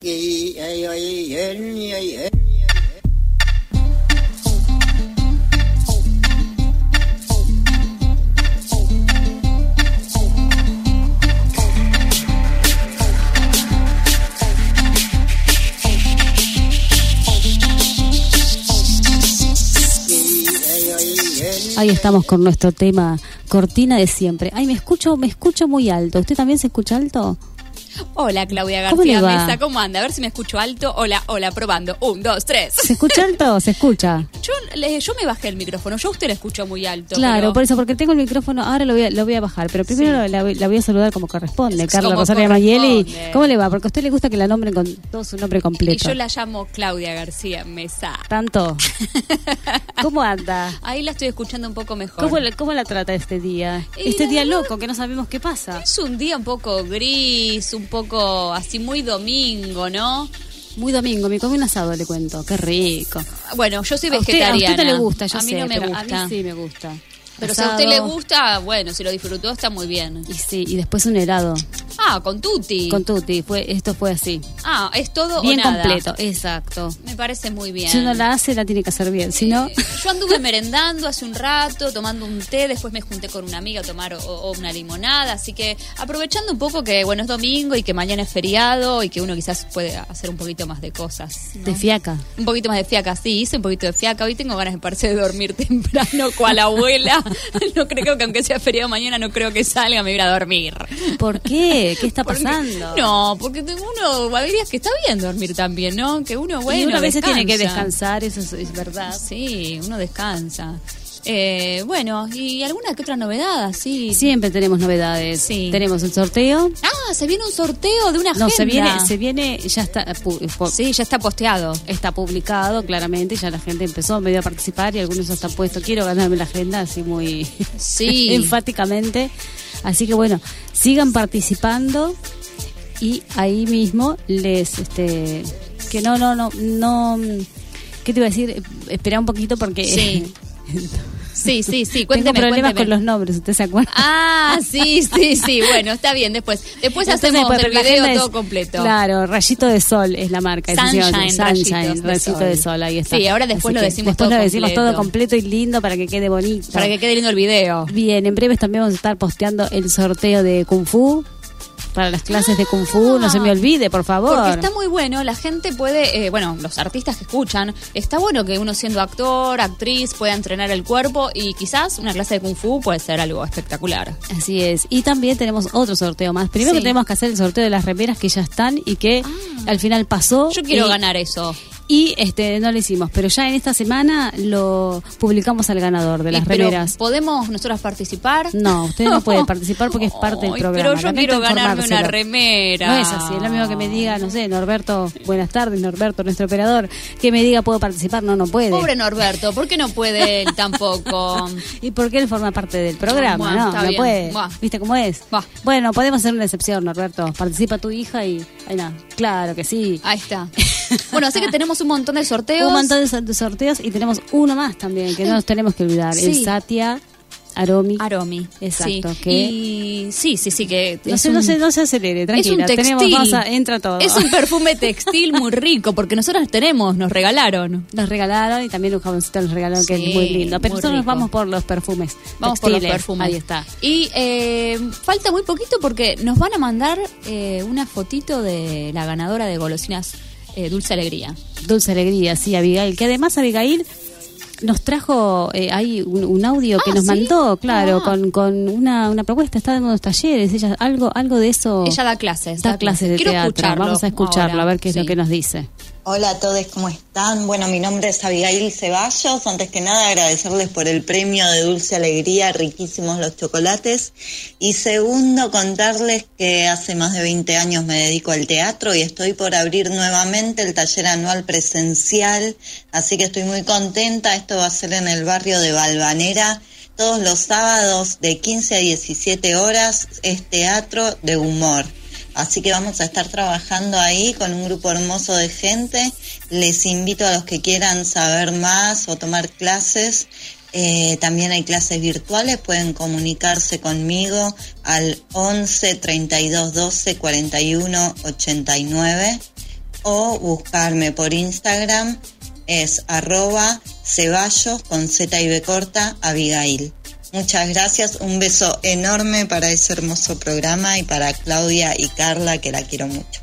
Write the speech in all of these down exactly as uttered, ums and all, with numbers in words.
Ahí estamos con nuestro tema cortina de siempre. Ay, me escucho, me escucho muy alto. ¿Usted también se escucha alto? Hola, Claudia García Mesa, ¿cómo anda? A ver si me escucho alto. Hola, hola, probando. Un, dos, tres. ¿Se escucha alto? ¿Se escucha? Yo, le, yo me bajé el micrófono, yo a usted le escucho muy alto. Claro, pero... por eso, porque tengo el micrófono, ahora lo voy a, lo voy a bajar, pero primero sí. la, la voy a saludar como corresponde. Carla Rosario Mayeli, ¿cómo le va? Porque a usted le gusta que la nombren con todo su nombre completo. Y yo la llamo Claudia García Mesa. ¿Tanto? ¿Cómo anda? Ahí la estoy escuchando un poco mejor. ¿Cómo, cómo la trata este día? Y este día verdad, loco, que no sabemos qué pasa. Es un día un poco gris, un poco así muy domingo, ¿no? Muy domingo, me comí un asado, le cuento, qué rico. Bueno, yo soy vegetariana. A usted, a usted le gusta, yo a mí sé, no me gusta. A mí sí me gusta. Pero asado. Si a usted le gusta, bueno, si lo disfrutó está muy bien. Y sí, y después un helado. Ah, con tutti. Con tutti, fue, esto fue así. Ah, es todo bien o nada. Completo, exacto. Me parece muy bien. Si uno la hace, la tiene que hacer bien, si no... Eh, yo anduve merendando hace un rato, tomando un té, después me junté con una amiga a tomar o, o una limonada, así que aprovechando un poco que, bueno, es domingo y que mañana es feriado y que uno quizás puede hacer un poquito más de cosas, ¿no? De fiaca. Un poquito más de fiaca, sí, hice un poquito de fiaca. Hoy tengo ganas, me parece, de dormir temprano, cual abuela. No creo que aunque sea feriado mañana, no creo que salga, me voy a ir a dormir. ¿Por qué? ¿Qué está porque, pasando? No, porque uno, hay días que está bien dormir también, ¿no? Que uno, bueno, y uno a veces descansa. tiene que descansar, eso es, es verdad. Sí, uno descansa. Eh, bueno, ¿y alguna que otra novedad? Sí. Siempre tenemos novedades. Sí. Tenemos el sorteo. Ah, se viene un sorteo de una agenda. No, se viene, se viene, ya está. Pu, pu, sí, ya está posteado. Está publicado, claramente, ya la gente empezó medio a participar y algunos ya están puestos. Quiero ganarme la agenda, así muy sí. enfáticamente. Así que bueno, sigan participando y ahí mismo les, este, que no, no, no, no, ¿qué te iba a decir? Espera un poquito porque... Sí. Sí, sí, sí, cuénteme. Tengo problemas cuénteme. con los nombres, ¿usted se acuerda? Ah, sí, sí, sí, bueno, está bien, después después Entonces, hacemos después, el video todo es, completo. Claro, Rayito de Sol es la marca. Sunshine, Sunshine, de Rayito sol. de Sol, ahí está. Sí, ahora después Así lo decimos después todo lo decimos completo. todo completo y lindo para que quede bonito. Para que quede lindo el video. Bien, en breves también vamos a estar posteando el sorteo de Kung Fu. Para las clases de Kung Fu, no se me olvide, por favor. Porque está muy bueno, la gente puede, eh, bueno, los artistas que escuchan, está bueno que uno siendo actor, actriz, pueda entrenar el cuerpo y quizás una clase de Kung Fu puede ser algo espectacular. Así es. Y también tenemos otro sorteo más. Primero sí. que tenemos que hacer el sorteo de las remeras que ya están y que ah. al final pasó. Yo quiero y, ganar eso. Y este no lo hicimos, pero ya en esta semana lo publicamos al ganador de las pero remeras. ¿Podemos nosotras participar? No, ustedes no pueden participar porque es parte del programa. Pero yo Lamento quiero ganarme informárselo. una remera. No es así, es lo mismo que me diga, no sé, Norberto, buenas tardes, Norberto, nuestro operador, que me diga, ¿puedo participar? No, no puede. Pobre Norberto, ¿por qué no puede él tampoco? ¿Y por qué él forma parte del programa? Bueno, no, no bien. puede. Buah. ¿Viste cómo es? Buah. Bueno, podemos hacer una excepción, Norberto. Participa tu hija y... Ay, no. Claro que sí. Ahí está. Bueno, sé que tenemos un montón de sorteos. Un montón de sorteos y tenemos uno más también, que no nos tenemos que olvidar. Sí. El Satya Aromi. Aromi. Exacto. Sí. Que y sí, sí, sí. que no, se, un, no, se, no se acelere, tranquila. Es un textil. Tenemos, vamos a, entra todo. Es un perfume textil muy rico, porque nosotros tenemos, nos regalaron. Nos regalaron y también un jaboncito nos regalaron, sí, que es muy lindo. Pero muy nosotros rico. Vamos por los perfumes. Vamos textiles. por los perfumes. Ahí está. Y eh, falta muy poquito porque nos van a mandar eh, una fotito de la ganadora de golosinas eh, Dulce Alegría. Dulce Alegría, sí, Abigail. Que además Abigail nos trajo eh, ahí un, un audio que ah, nos ¿sí? mandó, claro, ah. con, con una, una propuesta. Está dando unos talleres, ella algo algo de eso. Ella da clases. Da, da clases de Quiero teatro. Escucharlo Vamos a escucharlo, ahora. a ver qué sí. es lo que nos dice. Hola a todos, ¿cómo están? Bueno, mi nombre es Abigail Ceballos. Antes que nada, agradecerles por el premio de Dulce Alegría, riquísimos los chocolates. Y segundo, contarles que hace más de veinte años me dedico al teatro y estoy por abrir nuevamente el taller anual presencial. Así que estoy muy contenta. Esto va a ser en el barrio de Valvanera. Todos los sábados de quince a diecisiete horas es teatro de humor. Así que vamos a estar trabajando ahí con un grupo hermoso de gente. Les invito a los que quieran saber más o tomar clases. Eh, también hay clases virtuales. Pueden comunicarse conmigo al once, treinta y dos, doce, cuarenta y uno, ochenta y nueve. o buscarme por Instagram, es arroba ceballos con Z y B corta Abigail. Muchas gracias, un beso enorme para ese hermoso programa y para Claudia y Carla, que la quiero mucho.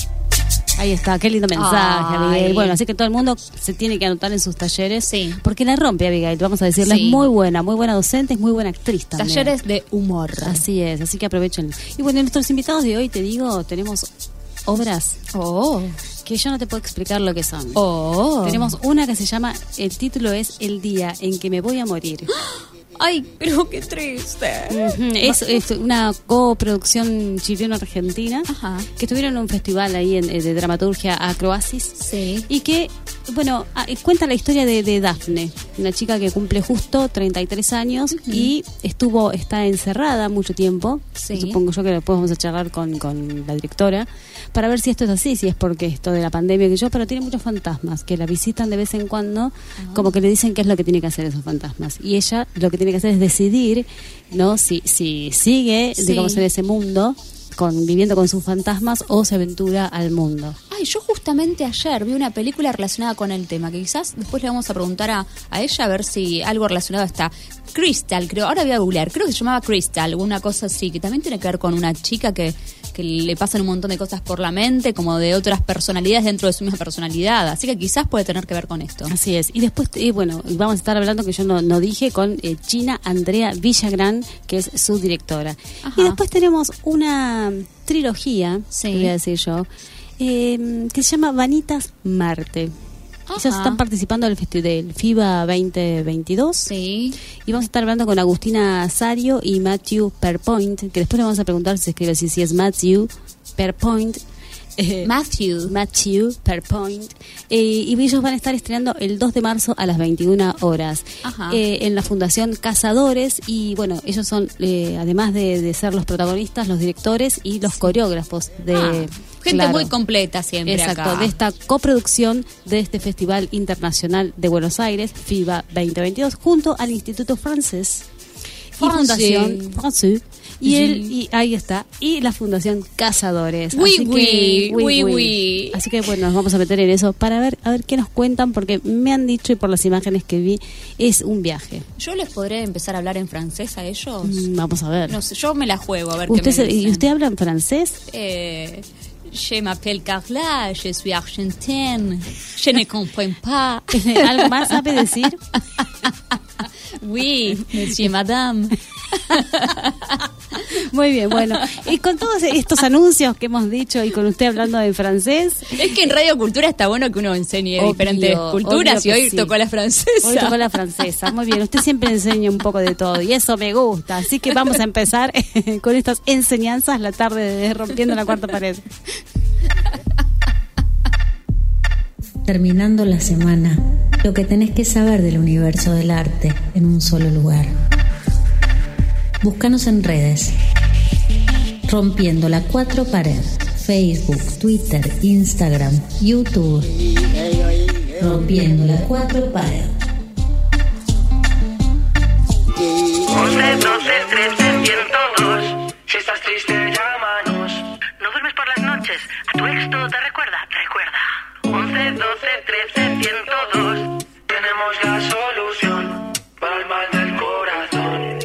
Ahí está, qué lindo mensaje, Ay. Abigail. Bueno, así que todo el mundo se tiene que anotar en sus talleres. Sí. Porque la rompe, Abigail, vamos a decirle. Sí. Es muy buena, muy buena docente, es muy buena actriz también. Talleres de humor. Así es, así que aprovechen. Y bueno, nuestros invitados de hoy, te digo, tenemos obras Oh. que yo no te puedo explicar lo que son. Oh. Tenemos una que se llama, el título es El día en que me voy a morir. Ay, pero qué triste. Ujú, es, es una coproducción chileno-argentina Ajá. que estuvieron en un festival ahí en, de dramaturgia Acroasis. Sí. Y que, bueno, ah, cuenta la historia de, de Dafne, una chica que cumple justo treinta y tres años uh-huh. y estuvo, está encerrada mucho tiempo. Sí. Supongo yo que después vamos a charlar con, con la directora para ver si esto es así, si es porque esto de la pandemia que yo, pero tiene muchos fantasmas que la visitan de vez en cuando, uh-huh. como que le dicen qué es lo que tiene que hacer esos fantasmas. Y ella lo que tiene que hacer es decidir, ¿no? Si, si sigue, sí. digamos, en ese mundo, con, viviendo con sus fantasmas, o se aventura al mundo. Ay, yo justamente ayer vi una película relacionada con el tema, que quizás después le vamos a preguntar a, a ella a ver si algo relacionado está. Crystal, creo, ahora voy a googlear, creo que se llamaba Crystal, una cosa así, que también tiene que ver con una chica que, que le pasan un montón de cosas por la mente, como de otras personalidades dentro de su misma personalidad, así que quizás puede tener que ver con esto. Así es, y después, eh, bueno, vamos a estar hablando, que yo no, no dije, con eh, Gina Andrea Villagrán, que es su directora. Ajá. Y después tenemos una trilogía, sí. voy a decir yo, eh, que se llama Vanitas Marte. Ellas están participando del, festi- del FIBA veinte veintidós. Sí. Y vamos a estar hablando con Agustina Sario y Matthew Perpoint, que después le vamos a preguntar si se escribe así, si es Matthew Perpoint. Eh, Matthew. Matthew Perpoint. Eh, y ellos van a estar estrenando el dos de marzo a las veintiuna horas. Ajá. Eh, en la Fundación Cazadores. Y bueno, ellos son, eh, además de, de ser los protagonistas, los directores y los coreógrafos de... Ah, gente claro, muy completa siempre. exacto, acá. de esta coproducción de este Festival Internacional de Buenos Aires, FIBA veinte veintidós, junto al Instituto Francés y Fundación Francés. Y, Sí. él, y ahí está, y la Fundación Cazadores. Oui, Así oui, que, oui, oui. Así que bueno, nos vamos a meter en eso para ver a ver qué nos cuentan, porque me han dicho, y por las imágenes que vi, es un viaje. ¿Yo les podré empezar a hablar en francés a ellos? Mm, Vamos a ver. No sé, yo me la juego a ver ¿Usted qué se- me ¿Y dicen. usted habla en francés? Eh, je m'appelle Carla, je suis argentine, je ne comprends pas. ¿Algo más sabe decir? Oui, monsieur, madame. Muy bien, bueno. Y con todos estos anuncios que hemos dicho y con usted hablando en francés... Es que en Radio Cultura está bueno que uno enseñe Obvio, diferentes culturas obvio y que hoy sí. tocó la francesa. Hoy tocó la francesa. Muy bien, usted siempre enseña un poco de todo y eso me gusta. Así que vamos a empezar con estas enseñanzas la tarde de Rompiendo la Cuarta Pared. Terminando la semana, lo que tenés que saber del universo del arte en un solo lugar. Búscanos en redes. Rompiendo la Cuatro Pared. Facebook, Twitter, Instagram, YouTube. Rompiendo la Cuatro Pared. once, doce, trece, ciento dos. Si estás triste, llámanos. ¿No duermes por las noches? ¿A tu ex todo te recuerda? Te recuerda. once, doce, trece, ciento dos. Tenemos la solución para el mal del corazón.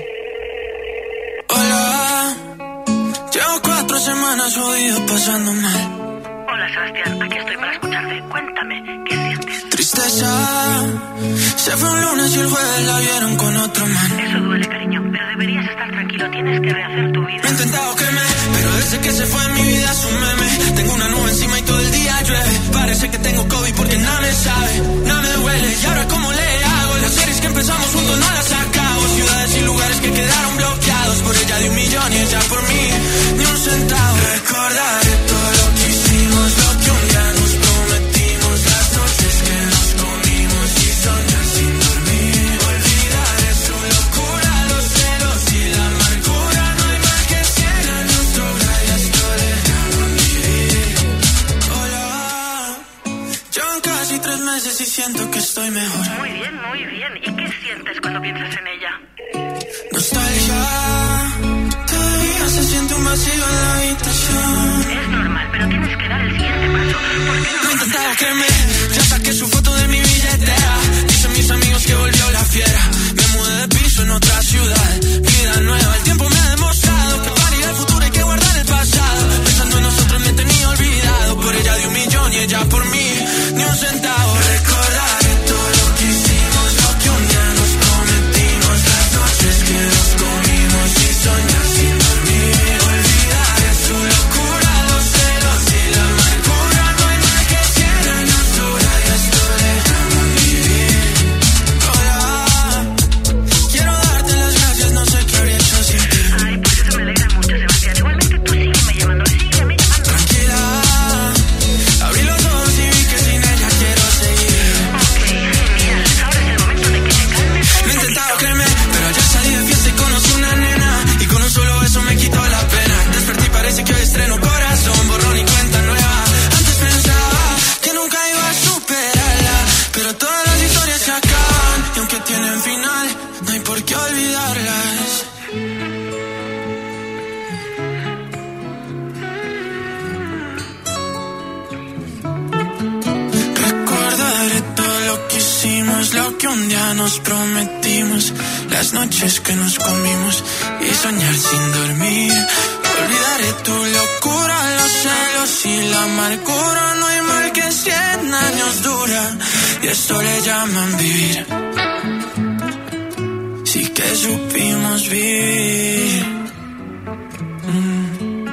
Hola, llevo cuatro semanas jodido pasando mal. Hola Sebastián, aquí estoy para escucharte. Cuéntame, ¿qué sientes? Tristeza, se fue un lunes y el jueves la vieron con otro man. Eso duele, cariño, pero deberías estar tranquilo. Tienes que rehacer tu vida. He intentado que me, pero desde que se fue en mi vida es un meme. Tengo una nube encima y todo el día llueve. Parece que tengo COVID porque nada me sabe, nada me duele. Y ahora cómo le hago, las series que empezamos juntos no las acabo. Ciudades y lugares que quedaron bloqueados. Por ella de un millón y ella por mí ni un centavo. Recordaré todo lo que hicimos, lo que un día nos prometimos, las noches que nos comimos y soñar sin dormir. Olvidaré su locura, los celos y la amargura. No hay más que cien años sobra y esto dejaron vivir. Hola, llevan casi tres meses y siento que estoy mejor. Muy bien, muy bien. ¿Y qué sientes cuando piensas en ella? Nostalgia, todavía se siente un vacío en la habitación. Es normal, pero tienes que dar el siguiente paso. ¿Por qué no? intentado, créeme, ya saqué su foto de mi billetera. Dicen mis amigos que volvió la fiera. Me mudé de piso en otra ciudad. Vida nueva, el tiempo me ha demostrado que para ir al futuro hay que guardar el pasado. Pensando en nosotros me tenía olvidado. Por ella di un millón y ella por mí ni un centavo. Recordaré todo lo que hicimos, lo que un día nos prometimos, las noches que nos comimos y soñar sin dormir. Olvidaré su locura, los celos y la amargura. No hay más que cien años dura y esto le llaman vivir. Hola, quiero darte las gracias, no sé qué habría hecho sin ti. Ay, pues eso me alegra mucho, Sebastián. Igualmente tú sígueme llamando, sígueme llamando. Tranquila, abrí los ojos y vi que sin ella quiero seguir. Ok, genial. Ahora es el momento de que te calmes. Lo he intentado, créeme, pero ya salí de fiesta y conocí una nena. Y con un solo beso me quitó la pena. Desperté y parece que hoy estreno corazón, borrón y cuenta nueva. Antes pensaba que nunca iba a superarla, pero todas las historias se acaban. Y aunque tienen final, no hay por qué olvidarlas. Recordaré todo lo que hicimos, lo que un día nos prometimos, las noches que nos comimos y soñar sin dormir. Olvidaré tu locura, los celos y la amargura. No hay mal que cien años dura y esto le llaman vivir. Sí que supimos vivir. Mm.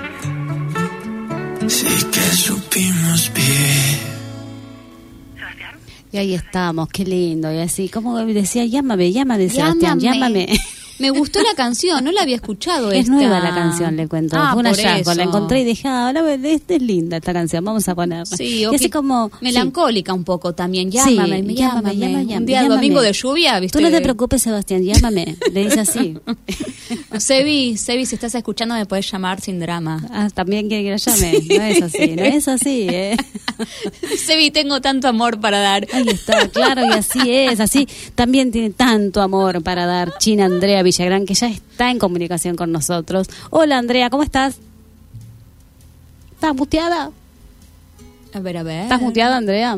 Sí que supimos vivir. Sebastián. Y ahí estamos, qué lindo. Y así, como decía, llámame, llámame, Sebastián, Llámame. llámame. Me gustó la canción, no la había escuchado. Es esta. nueva la canción, le cuento. Ah, Fue un por hallazgo, eso. la encontré y dije, ah, la, esta es linda esta canción, vamos a ponerla. Sí, y o así que- como... melancólica un poco también. Sí, Llámame, sí, llámame, llámame, llámame. llama, Un día llámame. domingo de lluvia, ¿viste? Tú no te preocupes, Sebastián, llámame. Le dice así. Sebi, Sebi, si estás escuchando me puedes llamar sin drama. Ah, también quiere que la llame. No es así, no es así, ¿eh? Sebi, tengo tanto amor para dar. Ahí está, claro, y así es, así también tiene tanto amor para dar China Andrea Villagrán, que ya está en comunicación con nosotros. Hola Andrea, ¿cómo estás? ¿Estás muteada? A ver, a ver. ¿Estás muteada, Andrea?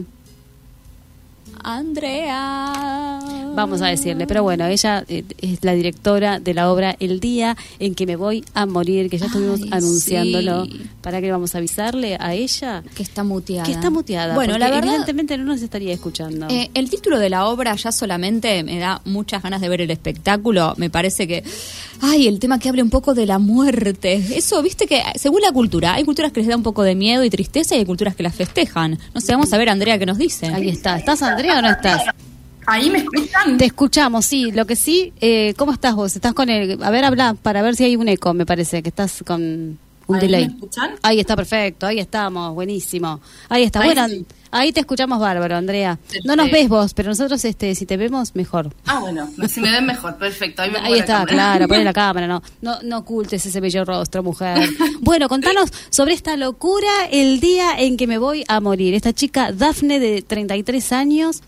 Andrea. Vamos a decirle, pero bueno, ella eh, es la directora de la obra El día en que me voy a morir, que ya estuvimos Ay, anunciándolo. sí. ¿Para que vamos a avisarle a ella? Que está muteada. Que está muteada. Bueno, porque la verdad, evidentemente no nos estaría escuchando. eh, el título de la obra ya solamente me da muchas ganas de ver el espectáculo. Me parece que, ay, el tema que hable un poco de la muerte. Eso, viste que según la cultura, hay culturas que les da un poco de miedo y tristeza y hay culturas que las festejan. No sé, vamos a ver, Andrea, qué nos dice. Ahí está. ¿Estás, Andrea, o no estás? ¿Ahí me escuchan? Te escuchamos, sí. Lo que sí, eh, ¿cómo estás vos? ¿Estás con el...? A ver, habla para ver si hay un eco, me parece, que estás con un ¿Ahí delay. me escuchan? Ahí está, perfecto. Ahí estamos, buenísimo. Ahí está. Ahí Bueno, sí. ahí te escuchamos bárbaro, Andrea. No nos Perfecto. ves vos, pero nosotros, este, si te vemos, mejor. Ah, bueno, si me ven mejor, perfecto. Ahí, me Ahí pongo la está, cámara. claro, poné la cámara, no, no, no ocultes ese bello rostro, mujer. Bueno, contanos sobre esta locura, el día en que me voy a morir. Esta chica, Dafne, de treinta y tres años,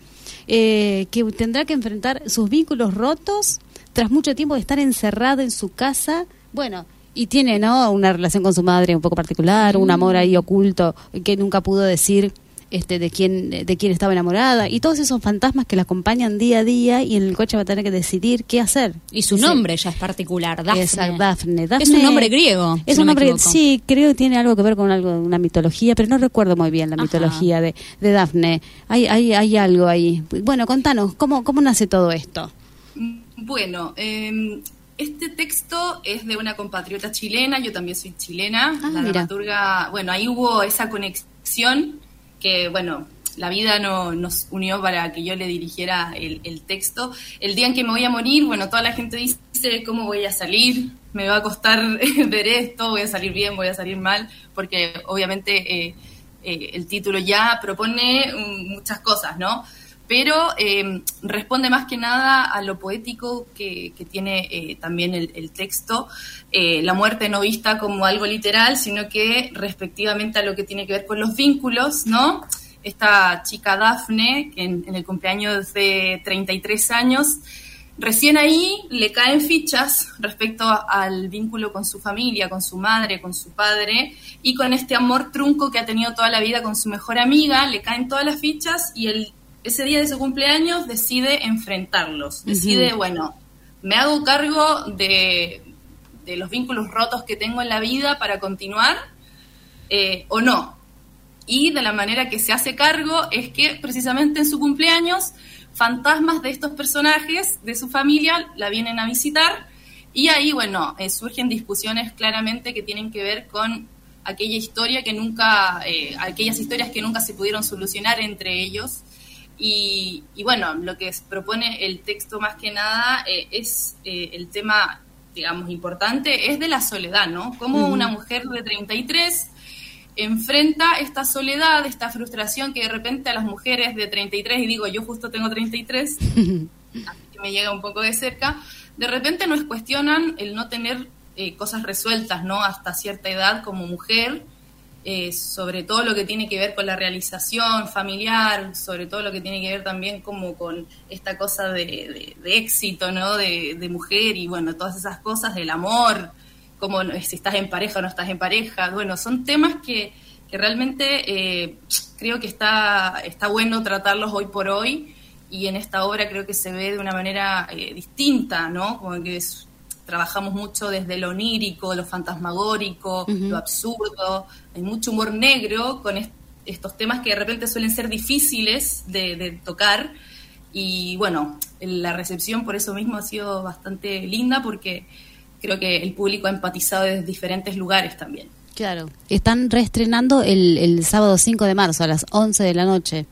eh, que tendrá que enfrentar sus vínculos rotos tras mucho tiempo de estar encerrada en su casa. Bueno, y tiene, ¿no?, una relación con su madre un poco particular, un amor ahí oculto que nunca pudo decir este de quién de quién estaba enamorada, y todos esos fantasmas que la acompañan día a día, y en el coche va a tener que decidir qué hacer. Y su Dice- nombre ya es particular, Dafne. Exacto, Dafne. Dafne. Es un nombre griego. Es si un no me nombre, equivoco. sí, creo que tiene algo que ver con algo, una mitología, pero no recuerdo muy bien la Ajá. mitología de, de Dafne. Hay, hay, hay algo ahí. Bueno, contanos, ¿cómo, cómo nace todo esto? Bueno, eh, este texto es de una compatriota chilena, yo también soy chilena, Ah, la mira. dramaturga, bueno, ahí hubo esa conexión que, bueno, la vida no, nos unió para que yo le dirigiera el, el texto. El día en que me voy a morir, bueno, toda la gente dice, ¿cómo voy a salir? Me va a costar ver esto, voy a salir bien, voy a salir mal, porque obviamente eh, eh, el título ya propone um, muchas cosas, ¿no? Pero eh, responde más que nada a lo poético que, que tiene eh, también el, el texto, eh, la muerte no vista como algo literal, sino que respectivamente a lo que tiene que ver con los vínculos, ¿no? Esta chica Dafne, que en, en el cumpleaños de treinta y tres años, recién ahí le caen fichas respecto a, al vínculo con su familia, con su madre, con su padre, y con este amor trunco que ha tenido toda la vida con su mejor amiga, le caen todas las fichas y el, ese día de su cumpleaños decide enfrentarlos, decide, uh-huh. bueno, me hago cargo de, de los vínculos rotos que tengo en la vida para continuar, eh, o no. Y de la manera que se hace cargo es que precisamente en su cumpleaños fantasmas de estos personajes de su familia la vienen a visitar y ahí, bueno, eh, surgen discusiones claramente que tienen que ver con aquella historia que nunca, eh, aquellas historias que nunca se pudieron solucionar entre ellos y, y bueno, lo que propone el texto más que nada eh, es eh, el tema, digamos, importante, es de la soledad, ¿no? Como uh-huh. una mujer de treinta y tres enfrenta esta soledad, esta frustración que de repente a las mujeres de treinta y tres, y digo, yo justo tengo treinta y tres, así que me llega un poco de cerca, de repente nos cuestionan el no tener eh, cosas resueltas, ¿no? Hasta cierta edad como mujer, eh, sobre todo lo que tiene que ver con la realización familiar, sobre todo lo que tiene que ver también como con esta cosa de, de, de éxito, ¿no? De, de mujer y bueno, todas esas cosas, del amor, como si estás en pareja o no estás en pareja. Bueno, son temas que, que realmente eh, creo que está, está bueno tratarlos hoy por hoy y en esta obra creo que se ve de una manera eh, distinta, ¿no? Como que es, trabajamos mucho desde lo onírico, lo fantasmagórico, uh-huh. lo absurdo, hay mucho humor negro con est- estos temas que de repente suelen ser difíciles de, de tocar y bueno, la recepción por eso mismo ha sido bastante linda porque creo que el público ha empatizado desde diferentes lugares también. Claro. Están reestrenando el, el sábado cinco de marzo a las once de la noche.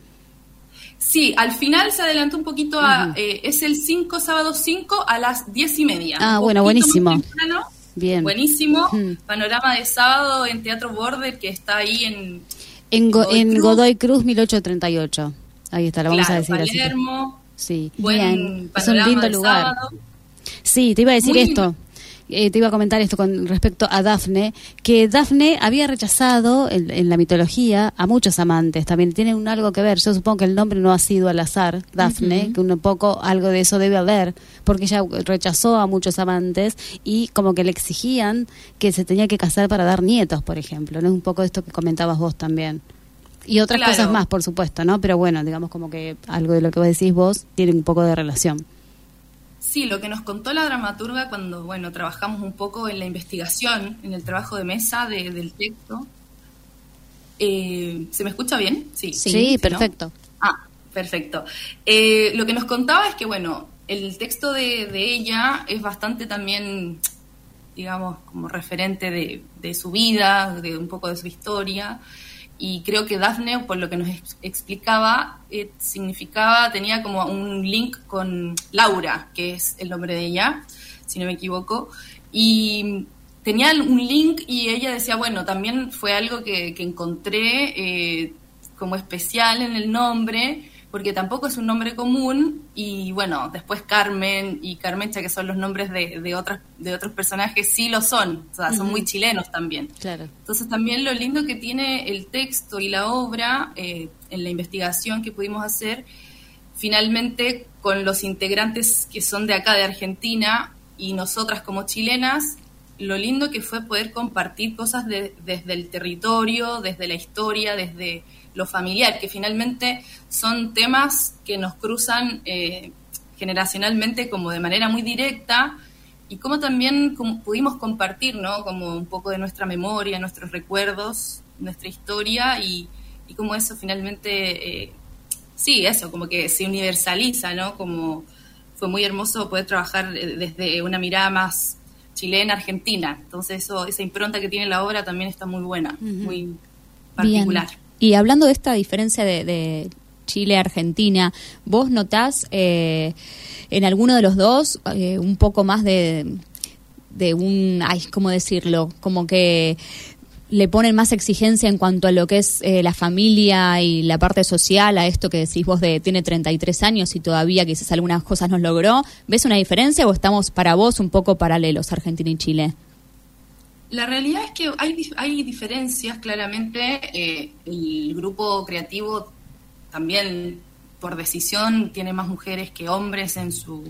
Sí, al final se adelantó un poquito a... Uh-huh. Eh, es el cinco, sábado cinco a las diez y media. Ah, bueno, buenísimo. Bien. Buenísimo. Uh-huh. Panorama de sábado en Teatro Border, que está ahí en... En, Go- Godoy, en Cruz. Godoy Cruz, mil ochocientos treinta y ocho. Ahí está, la vamos claro, a decir Palermo, así. Sí, buen bien. Es un lindo lugar. Sábado. Sí, te iba a decir Muy esto. Lindo. Eh, te iba a comentar esto con respecto a Dafne, que Dafne había rechazado en, en la mitología a muchos amantes, también tiene un algo que ver, yo supongo que el nombre no ha sido al azar, Dafne, uh-huh. que un poco algo de eso debe haber, porque ella rechazó a muchos amantes y como que le exigían que se tenía que casar para dar nietos, por ejemplo, ¿no? Un poco esto que comentabas vos también. Y otras claro. cosas más, por supuesto, ¿no? Pero bueno, digamos como que algo de lo que vos decís vos tiene un poco de relación. Sí, lo que nos contó la dramaturga cuando, bueno, trabajamos un poco en la investigación, en el trabajo de mesa de, del texto. Eh, ¿Se me escucha bien? Sí, sí, sí perfecto. ¿No? Ah, perfecto. Eh, lo que nos contaba es que, bueno, el texto de, de ella es bastante también, digamos, como referente de, de su vida, de un poco de su historia. Y creo que Dafne, por lo que nos ex- explicaba, eh, significaba, tenía como un link con Laura, que es el nombre de ella, si no me equivoco, y tenía un link y ella decía, bueno, también fue algo que, que encontré eh, como especial en el nombre, porque tampoco es un nombre común, y bueno, después Carmen y Carmencha, que son los nombres de, de, otras, de otros personajes, sí lo son, o sea, son uh-huh. muy chilenos también. Claro. Entonces también lo lindo que tiene el texto y la obra, eh, en la investigación que pudimos hacer, finalmente con los integrantes que son de acá, de Argentina, y nosotras como chilenas, lo lindo que fue poder compartir cosas de, desde el territorio, desde la historia, desde lo familiar, que finalmente son temas que nos cruzan eh, generacionalmente como de manera muy directa, y como también como pudimos compartir, ¿no? Como un poco de nuestra memoria, nuestros recuerdos, nuestra historia, y, y como eso finalmente, eh, sí, eso, como que se universaliza, ¿no? Como fue muy hermoso poder trabajar desde una mirada más chilena, argentina, entonces eso, esa impronta que tiene la obra también está muy buena, uh-huh. muy particular. Bien. Y hablando de esta diferencia de, de Chile-Argentina, ¿vos notás eh, en alguno de los dos eh, un poco más de, de un, ay, ¿cómo decirlo? Como que le ponen más exigencia en cuanto a lo que es eh, la familia y la parte social, a esto que decís vos de tiene treinta y tres años y todavía quizás algunas cosas no logró? ¿Ves una diferencia o estamos para vos un poco paralelos, Argentina y Chile? La realidad es que hay, hay diferencias, claramente. Eh, el grupo creativo también, por decisión, tiene más mujeres que hombres en su,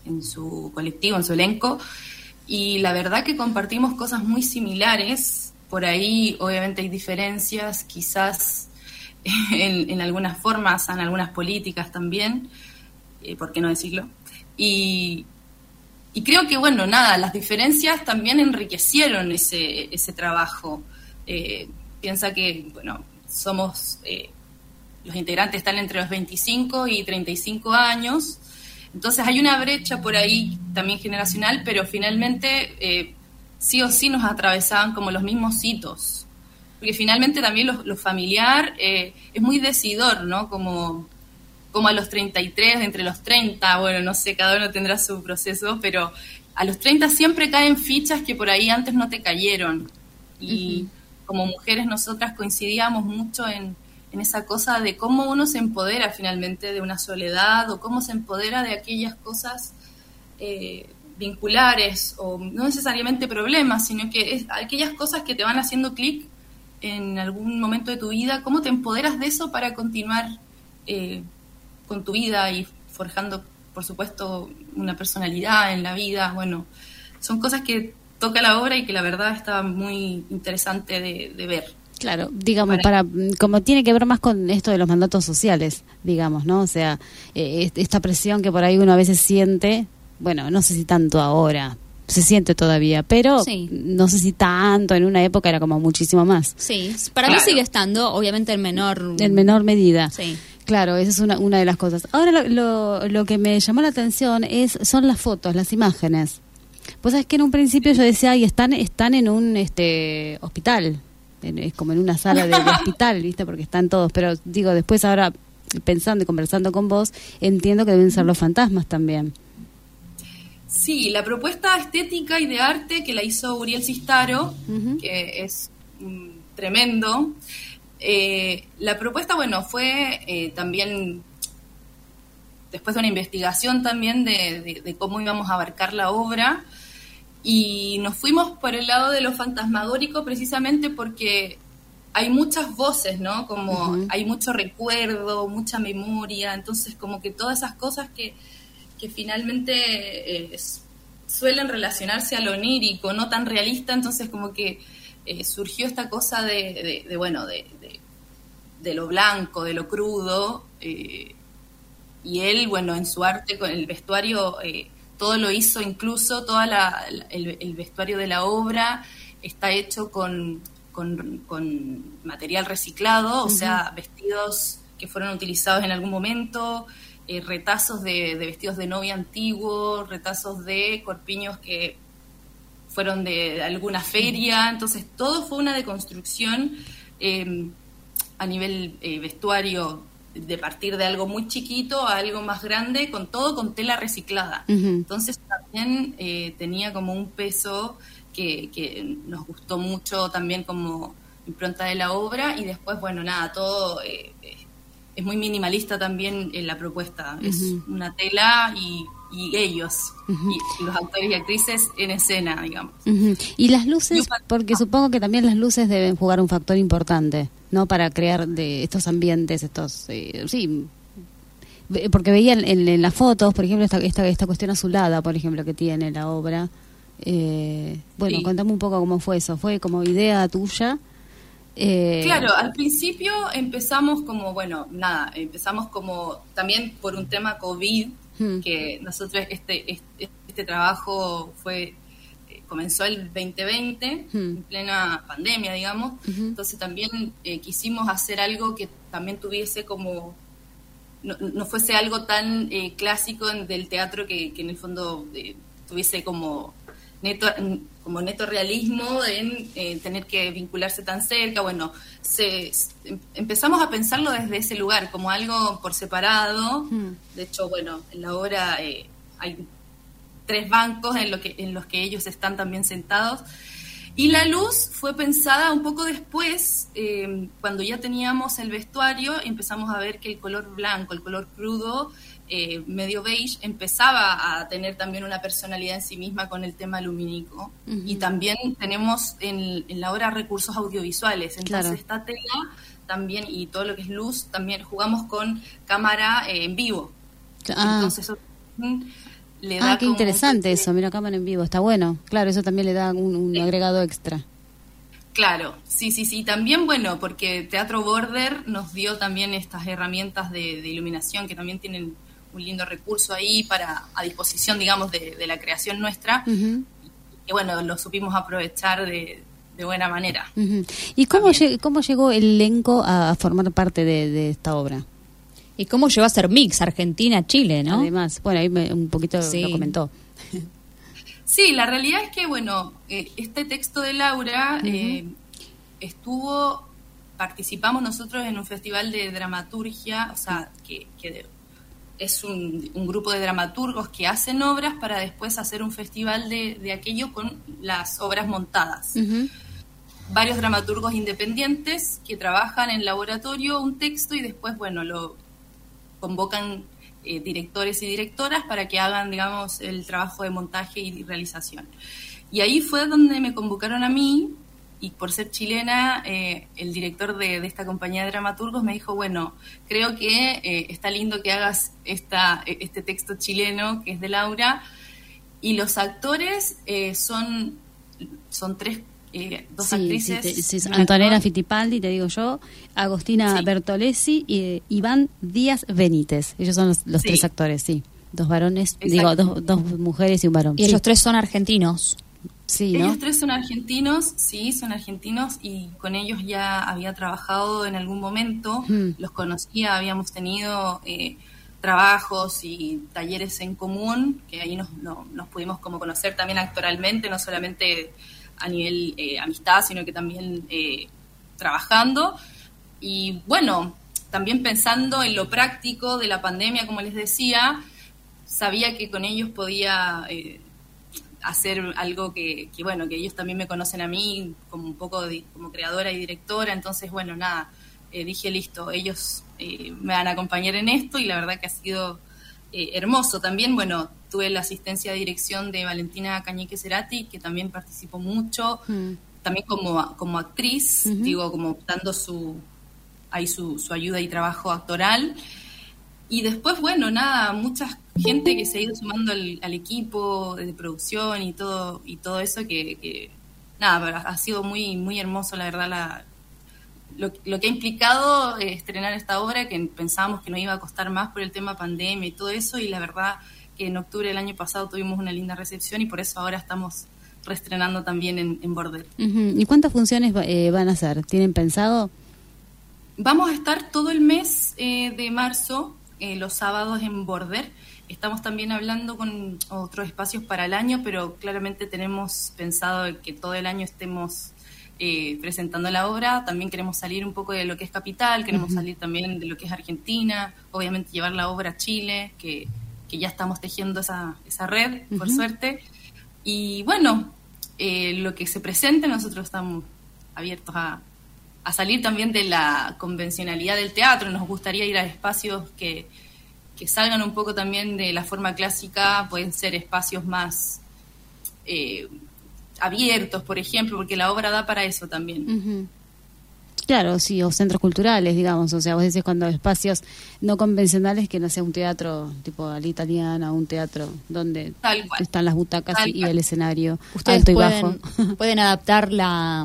en su colectivo, en su elenco, y la verdad que compartimos cosas muy similares. Por ahí obviamente hay diferencias, quizás en, en algunas formas, en algunas políticas también, eh, ¿por qué no decirlo? Y, y creo que, bueno, nada, las diferencias también enriquecieron ese, ese trabajo. Eh, piensa que, bueno, somos, eh, los integrantes están entre los veinticinco y treinta y cinco años, entonces hay una brecha por ahí también generacional, pero finalmente eh, sí o sí nos atravesaban como los mismos hitos, porque finalmente también lo, lo familiar eh, es muy decidor, ¿no? Como, como a los treinta y tres, entre los treinta, bueno, no sé, cada uno tendrá su proceso, pero a los treinta siempre caen fichas que por ahí antes no te cayeron, y uh-huh. como mujeres nosotras coincidíamos mucho en, en esa cosa de cómo uno se empodera finalmente de una soledad, o cómo se empodera de aquellas cosas eh, vinculares, o no necesariamente problemas, sino que es aquellas cosas que te van haciendo clic en algún momento de tu vida, cómo te empoderas de eso para continuar eh, con tu vida y forjando, por supuesto, una personalidad en la vida. Bueno, son cosas que toca la obra y que la verdad está muy interesante de, de ver. Claro, digamos, para, para como tiene que ver más con esto de los mandatos sociales, digamos, ¿no? O sea, eh, esta presión que por ahí uno a veces siente, bueno, no sé si tanto ahora, se siente todavía, pero sí. no sé si tanto, en una época era como muchísimo más. Sí, para claro. mí sigue estando, obviamente en menor... En menor medida. Sí. Claro, esa es una, una de las cosas. Ahora lo, lo, lo que me llamó la atención es son las fotos, las imágenes. Pues sabes que en un principio yo decía, ay, están, están en un este hospital, en, es como en una sala de, de hospital, ¿viste? Porque están todos, pero digo, después ahora pensando y conversando con vos, entiendo que deben ser los fantasmas también. Sí, la propuesta estética y de arte que la hizo Uriel Cistaro, uh-huh. que es mm, tremendo. Eh, la propuesta, bueno, fue eh, también después de una investigación también de, de, de cómo íbamos a abarcar la obra, y nos fuimos por el lado de lo fantasmagórico precisamente porque hay muchas voces, ¿no? Como uh-huh. hay mucho recuerdo, mucha memoria, entonces como que todas esas cosas que, que finalmente eh, suelen relacionarse a lo onírico, no tan realista, entonces como que eh, surgió esta cosa de, de, de bueno, de, de, de lo blanco, de lo crudo, eh, y él, bueno, en su arte, con el vestuario, eh, todo lo hizo, incluso todo el, el vestuario de la obra está hecho con, con, con material reciclado, uh-huh. o sea, vestidos que fueron utilizados en algún momento, eh, retazos de, de vestidos de novia antiguos, retazos de corpiños que fueron de alguna feria, entonces todo fue una deconstrucción eh, a nivel eh, vestuario, de partir de algo muy chiquito a algo más grande, con todo con tela reciclada. Uh-huh. Entonces también eh, tenía como un peso que, que nos gustó mucho también como impronta de la obra, y después, bueno, nada, todo eh, es muy minimalista también en la propuesta. Uh-huh. Es una tela y, y ellos, uh-huh. y, y los actores y actrices en escena, digamos. Uh-huh. Y las luces, porque supongo que también las luces deben jugar un factor importante, ¿no? Para crear de estos ambientes, estos, eh, sí, porque veía en, en, en las fotos, por ejemplo, esta, esta esta cuestión azulada, por ejemplo, que tiene la obra. Eh, bueno, sí. Contame un poco cómo fue eso. ¿Fue como idea tuya? Eh... Claro, al principio empezamos como, bueno, nada, empezamos como también por un tema COVID, hmm. que nosotros, este, este, este trabajo fue... comenzó el veinte veinte, hmm. en plena pandemia, digamos, uh-huh. entonces también eh, quisimos hacer algo que también tuviese como, no, no fuese algo tan eh, clásico del teatro que, que en el fondo eh, tuviese como neto, como neto realismo en eh, tener que vincularse tan cerca. Bueno, se, se, empezamos a pensarlo desde ese lugar, como algo por separado. Hmm. De hecho, bueno, en la obra eh, hay tres bancos en, lo que, en los que ellos están también sentados. Y la luz fue pensada un poco después, eh, cuando ya teníamos el vestuario, empezamos a ver que el color blanco, el color crudo, eh, medio beige, empezaba a tener también una personalidad en sí misma con el tema lumínico. Uh-huh. Y también tenemos en, en la obra recursos audiovisuales. Entonces claro. esta tela también, y todo lo que es luz, también jugamos con cámara eh, en vivo. Ah. Entonces eso le da Ah, qué como interesante un- eso, mira, cámara en vivo, está bueno. Claro, eso también le da un, un Sí. agregado extra. Claro, sí, sí, sí. También, bueno, porque Teatro Border nos dio también estas herramientas de, de iluminación que también tienen un lindo recurso ahí para a disposición, digamos, de, de la creación nuestra. Ujú, Y bueno, lo supimos aprovechar de, de buena manera. ujú. ¿Y cómo, También. lle- cómo llegó el elenco a, a formar parte de, de esta obra? ¿Y cómo llegó a ser mix Argentina-Chile, no? Además, bueno, ahí me- un poquito Sí. lo comentó. Sí, la realidad es que, bueno, eh, este texto de Laura eh, estuvo, participamos nosotros en un festival de dramaturgia, o sea, que, que es un, un grupo de dramaturgos que hacen obras para después hacer un festival de, de aquello con las obras montadas. Ujú. Varios dramaturgos independientes que trabajan en laboratorio un texto y después, bueno, lo convocan eh, directores y directoras para que hagan, digamos, el trabajo de montaje y realización. Y ahí fue donde me convocaron a mí, y por ser chilena, eh, el director de, de esta compañía de dramaturgos me dijo, bueno, creo que eh, está lindo que hagas esta, este texto chileno, que es de Laura, y los actores eh, son, son tres, eh, dos Sí, actrices. sí, te- sí, y un Antonella actor. Fittipaldi, te digo yo, Agostina Sí. Bertolesi y eh, Iván Díaz Benítez. Ellos son los, los Sí. tres actores, sí. Dos varones, Exacto. digo, dos, dos mujeres y un varón. Y Sí. ellos tres son argentinos. Sí, ¿no? Ellos tres son argentinos, sí, son argentinos y con ellos ya había trabajado en algún momento, Mm. los conocía, habíamos tenido eh, trabajos y talleres en común, que ahí nos, no- nos pudimos como conocer también actoralmente, no solamente a nivel eh, amistad, sino que también eh, trabajando. Y bueno, también pensando en lo práctico de la pandemia, como les decía, sabía que con ellos podía... eh, hacer algo que, que, bueno, que ellos también me conocen a mí como un poco de- como creadora y directora, entonces, bueno, nada, eh, dije, listo, ellos eh, me van a acompañar en esto y la verdad que ha sido eh, hermoso. También, bueno, tuve la asistencia de dirección de Valentina Cañique Cerati, que también participó mucho, Mm. también como, como actriz, Ujú. digo, como dando su, ahí su, su ayuda y trabajo actoral. Y después, bueno, nada, mucha gente que se ha ido sumando al, al equipo de producción y todo y todo eso que, que nada, pero ha sido muy muy hermoso, la verdad, la, lo, lo que ha implicado eh, estrenar esta obra, que pensábamos que no iba a costar más por el tema pandemia y todo eso, y la verdad que en octubre del año pasado tuvimos una linda recepción y por eso ahora estamos reestrenando también en, en Border. Ujú. ¿Y cuántas funciones eh, van a hacer? ¿Tienen pensado? Vamos a estar todo el mes eh, de marzo, eh, los sábados en Border. Estamos también hablando con otros espacios para el año, pero claramente tenemos pensado que todo el año estemos eh, presentando la obra. También queremos salir un poco de lo que es Capital, queremos salir también de lo que es Argentina, obviamente llevar la obra a Chile, que, que ya estamos tejiendo esa, esa red, por Ujú. suerte. Y bueno, eh, lo que se presente, nosotros estamos abiertos a, a salir también de la convencionalidad del teatro. Nos gustaría ir a espacios que, que salgan un poco también de la forma clásica, pueden ser espacios más eh, abiertos, por ejemplo, porque la obra da para eso también. Ujú. Claro, sí, o centros culturales, digamos, o sea, vos decís cuando espacios no convencionales, que no sea un teatro tipo a la italiana, un teatro donde Tal cual. están las butacas Tal y, y cual. el escenario ¿Ustedes alto y pueden, bajo. pueden adaptar la,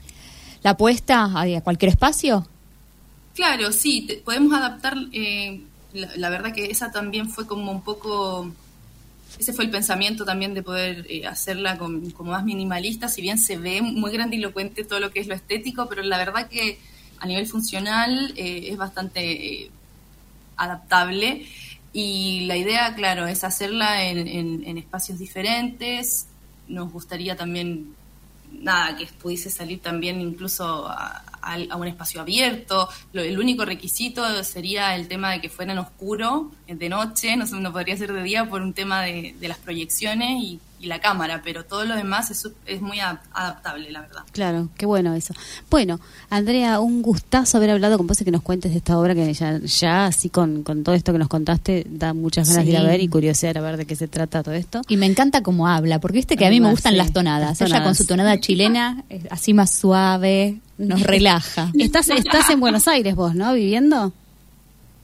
la apuesta a, a cualquier espacio? Claro, sí, te- podemos adaptar, eh, la, la verdad que esa también fue como un poco, ese fue el pensamiento también de poder eh, hacerla con, como más minimalista, si bien se ve muy grandilocuente todo lo que es lo estético, pero la verdad que a nivel funcional eh, es bastante eh, adaptable y la idea, claro, es hacerla en, en- en espacios diferentes. Nos gustaría también, nada, que pudiese salir también incluso a, a- a un espacio abierto. Lo- el único requisito sería el tema de que fuera en oscuro, eh, de noche, no, sé, no podría ser de día por un tema de, de las proyecciones y, y la cámara, pero todo lo demás es, su- es muy a- adaptable, la verdad. Claro, qué bueno eso. Bueno, Andrea, un gustazo haber hablado con vos y que nos cuentes de esta obra que ya, ya así con, con todo esto que nos contaste, da muchas ganas de ir a Sí. ver y curiosear a ver de qué se trata todo esto. Y me encanta cómo habla, porque viste que a mí me Además, gustan sí, las tonadas. las Ella tonadas. con su tonada chilena, eh, así más suave, nos relaja. Estás, estás en Buenos Aires vos, ¿no? ¿Viviendo?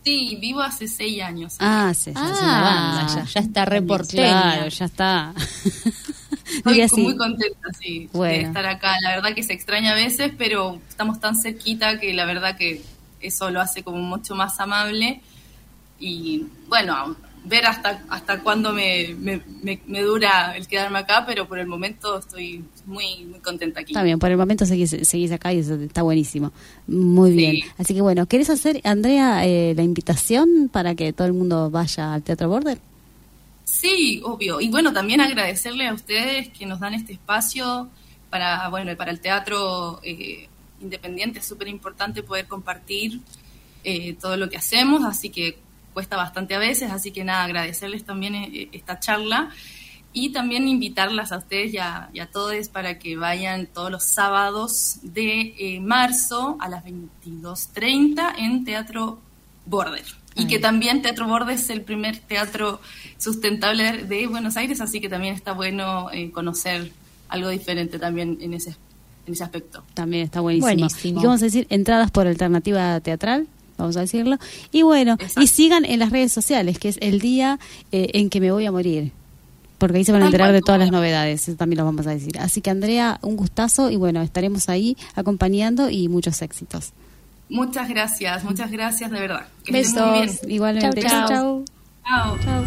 Sí, vivo hace seis años. Ah, sí, ya es una banda, ya. ya está reporteña. Claro, ya está. Estoy así. muy contenta, sí, Bueno. de estar acá. La verdad que se extraña a veces, pero estamos tan cerquita que la verdad que eso lo hace como mucho más amable. Y bueno, ver hasta hasta cuándo me, me, me, me dura el quedarme acá, pero por el momento estoy muy muy contenta aquí. Está bien, por el momento seguís, seguís acá y eso está buenísimo. Muy Sí. bien. Así que bueno, ¿querés hacer, Andrea, eh, la invitación para que todo el mundo vaya al Teatro Border? Sí, obvio. Y bueno, también agradecerle a ustedes que nos dan este espacio para, bueno, para el teatro eh, independiente. Es súper importante poder compartir eh, todo lo que hacemos, así que cuesta bastante a veces, así que nada, agradecerles también eh, esta charla y también invitarlas a ustedes y a, y a todos para que vayan todos los sábados de eh, marzo a las veintidós treinta en Teatro Border. Y Ay. que también Teatro Border es el primer teatro sustentable de Buenos Aires, así que también está bueno eh, conocer algo diferente también en ese, en ese aspecto. También está buenísimo. Buenísimo. Y vamos a decir, entradas por alternativa teatral, vamos a decirlo. Y bueno, Exacto. y sigan en las redes sociales, que es el día eh, en que me voy a morir. Porque ahí se van a Tal enterar cual, de todas las como- novedades, eso también lo vamos a decir. Así que Andrea, un gustazo y bueno, estaremos ahí acompañando y muchos éxitos. Muchas gracias, muchas gracias de verdad. Que estén muy bien. Besos. Igualmente. Chau, chau. Chau. Chao.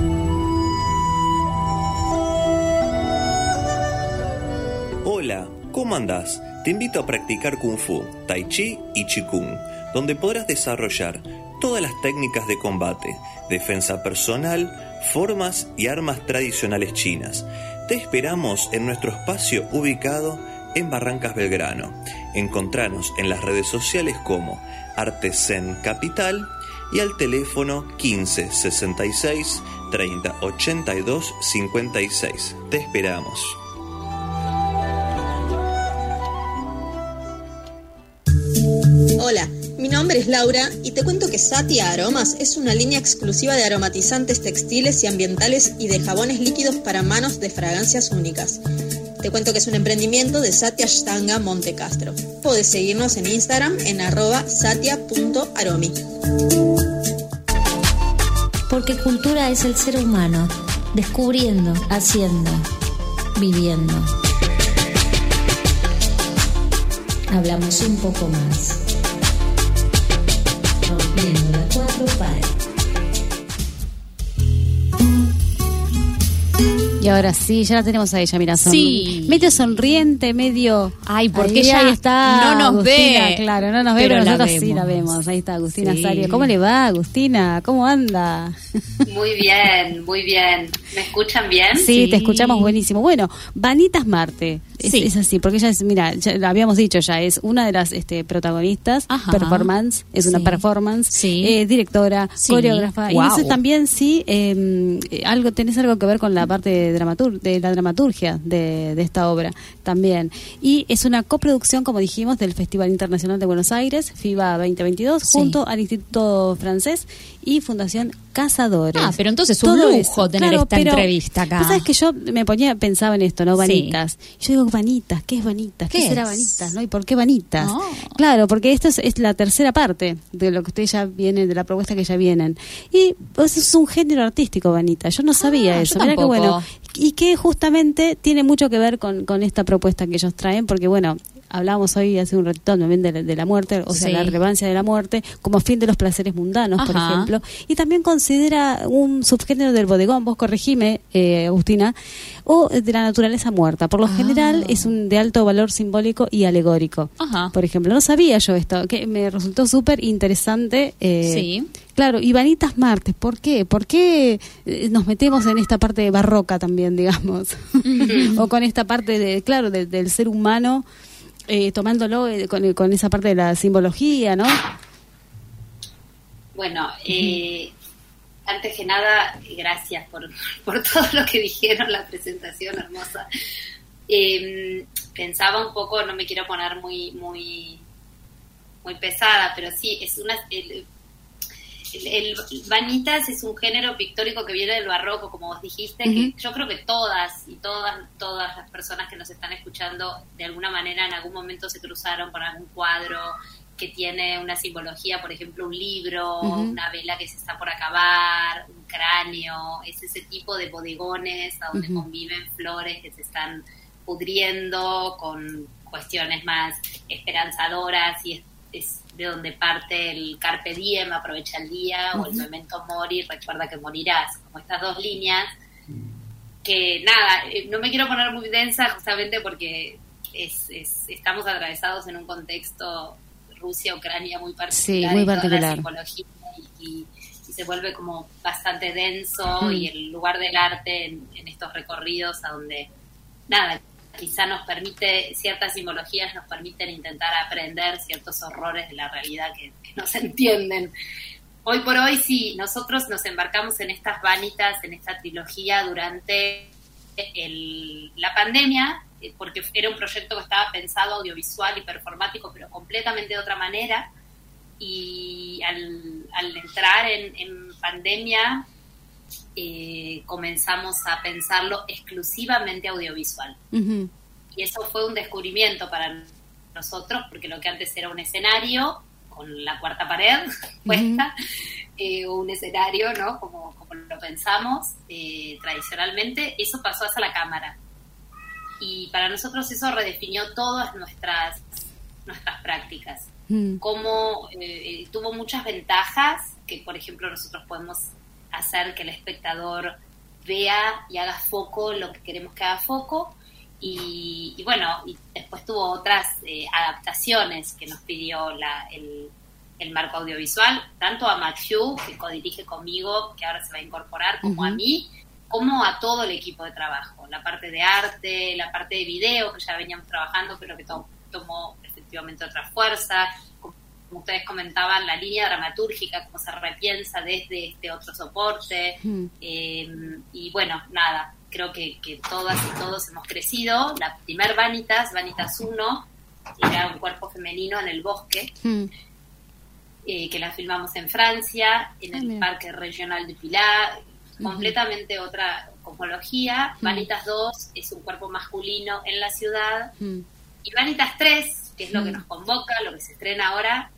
Hola, ¿cómo andás? Te invito a practicar Kung Fu, Tai Chi y Qigong, donde podrás desarrollar todas las técnicas de combate, defensa personal, formas y armas tradicionales chinas. Te esperamos en nuestro espacio ubicado en Barrancas Belgrano. Encontranos en las redes sociales como Artesen Capital y al teléfono quince sesenta y seis treinta ochenta y dos cincuenta y seis. Te esperamos. Hola, mi nombre es Laura y te cuento que Satia Aromas es una línea exclusiva de aromatizantes textiles y ambientales y de jabones líquidos para manos de fragancias únicas. Te cuento que es un emprendimiento de Satia Ashtanga Montecastro. Podés seguirnos en Instagram en arroba satia punto aromi. Porque cultura es el ser humano, descubriendo, haciendo, viviendo. Hablamos un poco más. Rompiendo las cuatro paredes. Y ahora sí, ya la tenemos a ella, mira, son Sí. medio sonriente, medio... Ay, porque ahí, ella ahí está no nos Agustina, ve, claro, no nos ve, pero pero la nosotros sí la vemos. vemos. Ahí está Agustina Sí. Sario. ¿Cómo le va, Agustina? ¿Cómo anda? Muy bien, muy bien. ¿Me escuchan bien? Sí, Sí. te escuchamos buenísimo. Bueno, Vanitas Marte, es, Sí. es así, porque ella es, mira, ya lo habíamos dicho ya, es una de las este, protagonistas, Ajá. performance, es una Sí. performance, Sí. eh, directora, Sí. coreógrafa, y Guau. eso también sí, eh, algo tenés algo que ver con la parte de, dramatur de la dramaturgia de, de esta obra también. Y es una coproducción, como dijimos, del Festival Internacional de Buenos Aires, FIBA veinte veintidós, Sí. junto al Instituto Francés y Fundación Cazadores. Ah, pero entonces un Todo lujo eso. tener Claro, esta pero entrevista acá. vos sabés que yo me ponía, pensaba en esto, ¿no? Sí. Vanitas. Yo digo, Vanitas, ¿qué es Vanitas? ¿Qué, ¿Qué será es? Vanitas? ¿No? ¿Y por qué Vanitas? Ah. Claro, porque esto es, es la tercera parte de lo que ustedes ya vienen, de la propuesta que ya vienen. Y pues, es un género artístico, Vanitas. Yo no sabía Ah, eso. yo Mirá que tampoco. bueno. Y que justamente tiene mucho que ver con, con esta propuesta que ellos traen, porque bueno, hablábamos hoy hace un ratito también de, la- de la muerte, o sea, Sí. la relevancia de la muerte como fin de los placeres mundanos, por Ajá. ejemplo, y también considera un subgénero del bodegón, vos corregime, eh, Agustina, o de la naturaleza muerta. Por lo Ah. general es un de alto valor simbólico y alegórico. Ajá. Por ejemplo, no sabía yo esto, que me resultó súper interesante. eh, Sí. Claro, y Vanitas Martes, ¿por qué? ¿Por qué eh, nos metemos en esta parte barroca también, digamos? O con esta parte, de claro, de- del ser humano, eh, tomándolo eh, con, con esa parte de la simbología, ¿no? Bueno, eh, antes que nada, gracias por, por todo lo que dijeron, la presentación hermosa. Eh, pensaba un poco, no me quiero poner muy muy muy pesada, pero sí, es una... El, el, el Vanitas es un género pictórico que viene del barroco, como vos dijiste, Ujú. que yo creo que todas y todas todas las personas que nos están escuchando de alguna manera en algún momento se cruzaron con algún cuadro que tiene una simbología, por ejemplo, un libro, Uh-huh. una vela que se está por acabar, un cráneo, es ese tipo de bodegones a donde Uh-huh. conviven flores que se están pudriendo con cuestiones más esperanzadoras, y es, es de donde parte el carpe diem, aprovecha el día, uh-huh. o el memento mori, recuerda que morirás, como estas dos líneas, que nada, no me quiero poner muy densa justamente porque es, es, estamos atravesados en un contexto Rusia-Ucrania muy particular, sí, muy y particular. toda la simbología y, y, y se vuelve como bastante denso, Mm. y el lugar del arte en, en estos recorridos a donde, nada, quizá nos permite, ciertas simbologías nos permiten intentar aprender ciertos horrores de la realidad que, que no se entienden. Hoy por hoy sí, nosotros nos embarcamos en estas vanitas, en esta trilogía durante el, la pandemia, porque era un proyecto que estaba pensado audiovisual y performático, pero completamente de otra manera, y al, al entrar en, en pandemia eh, comenzamos a pensarlo exclusivamente audiovisual. Uh-huh. Y eso fue un descubrimiento para nosotros, porque lo que antes era un escenario con la cuarta pared puesta, uh-huh. eh, o un escenario, ¿no? Como, como lo pensamos eh, tradicionalmente, eso pasó hacia la cámara. Y para nosotros eso redefinió todas nuestras, nuestras prácticas. Mm. Como eh, tuvo muchas ventajas, que por ejemplo nosotros podemos hacer que el espectador vea y haga foco en lo que queremos que haga foco. Y, y bueno, y después tuvo otras eh, adaptaciones que nos pidió la, el, el marco audiovisual, tanto a Mathieu, que codirige conmigo, que ahora se va a incorporar, como uh-huh. a mí, como a todo el equipo de trabajo, la parte de arte, la parte de video, que ya veníamos trabajando, pero que to- tomó efectivamente otra fuerza, como ustedes comentaban, la línea dramatúrgica, cómo se repiensa desde este otro soporte, mm. eh, y bueno, nada, creo que, que todas y todos hemos crecido. La primer Vanitas, Vanitas uno, era un cuerpo femenino en el bosque, mm. eh, que la filmamos en Francia, en el ah, Parque Regional de Pilat, completamente uh-huh. otra cosmología. Uh-huh. Vanitas dos es un cuerpo masculino en la ciudad. Uh-huh. Y Vanitas tres, que es lo uh-huh. que nos convoca, lo que se estrena ahora,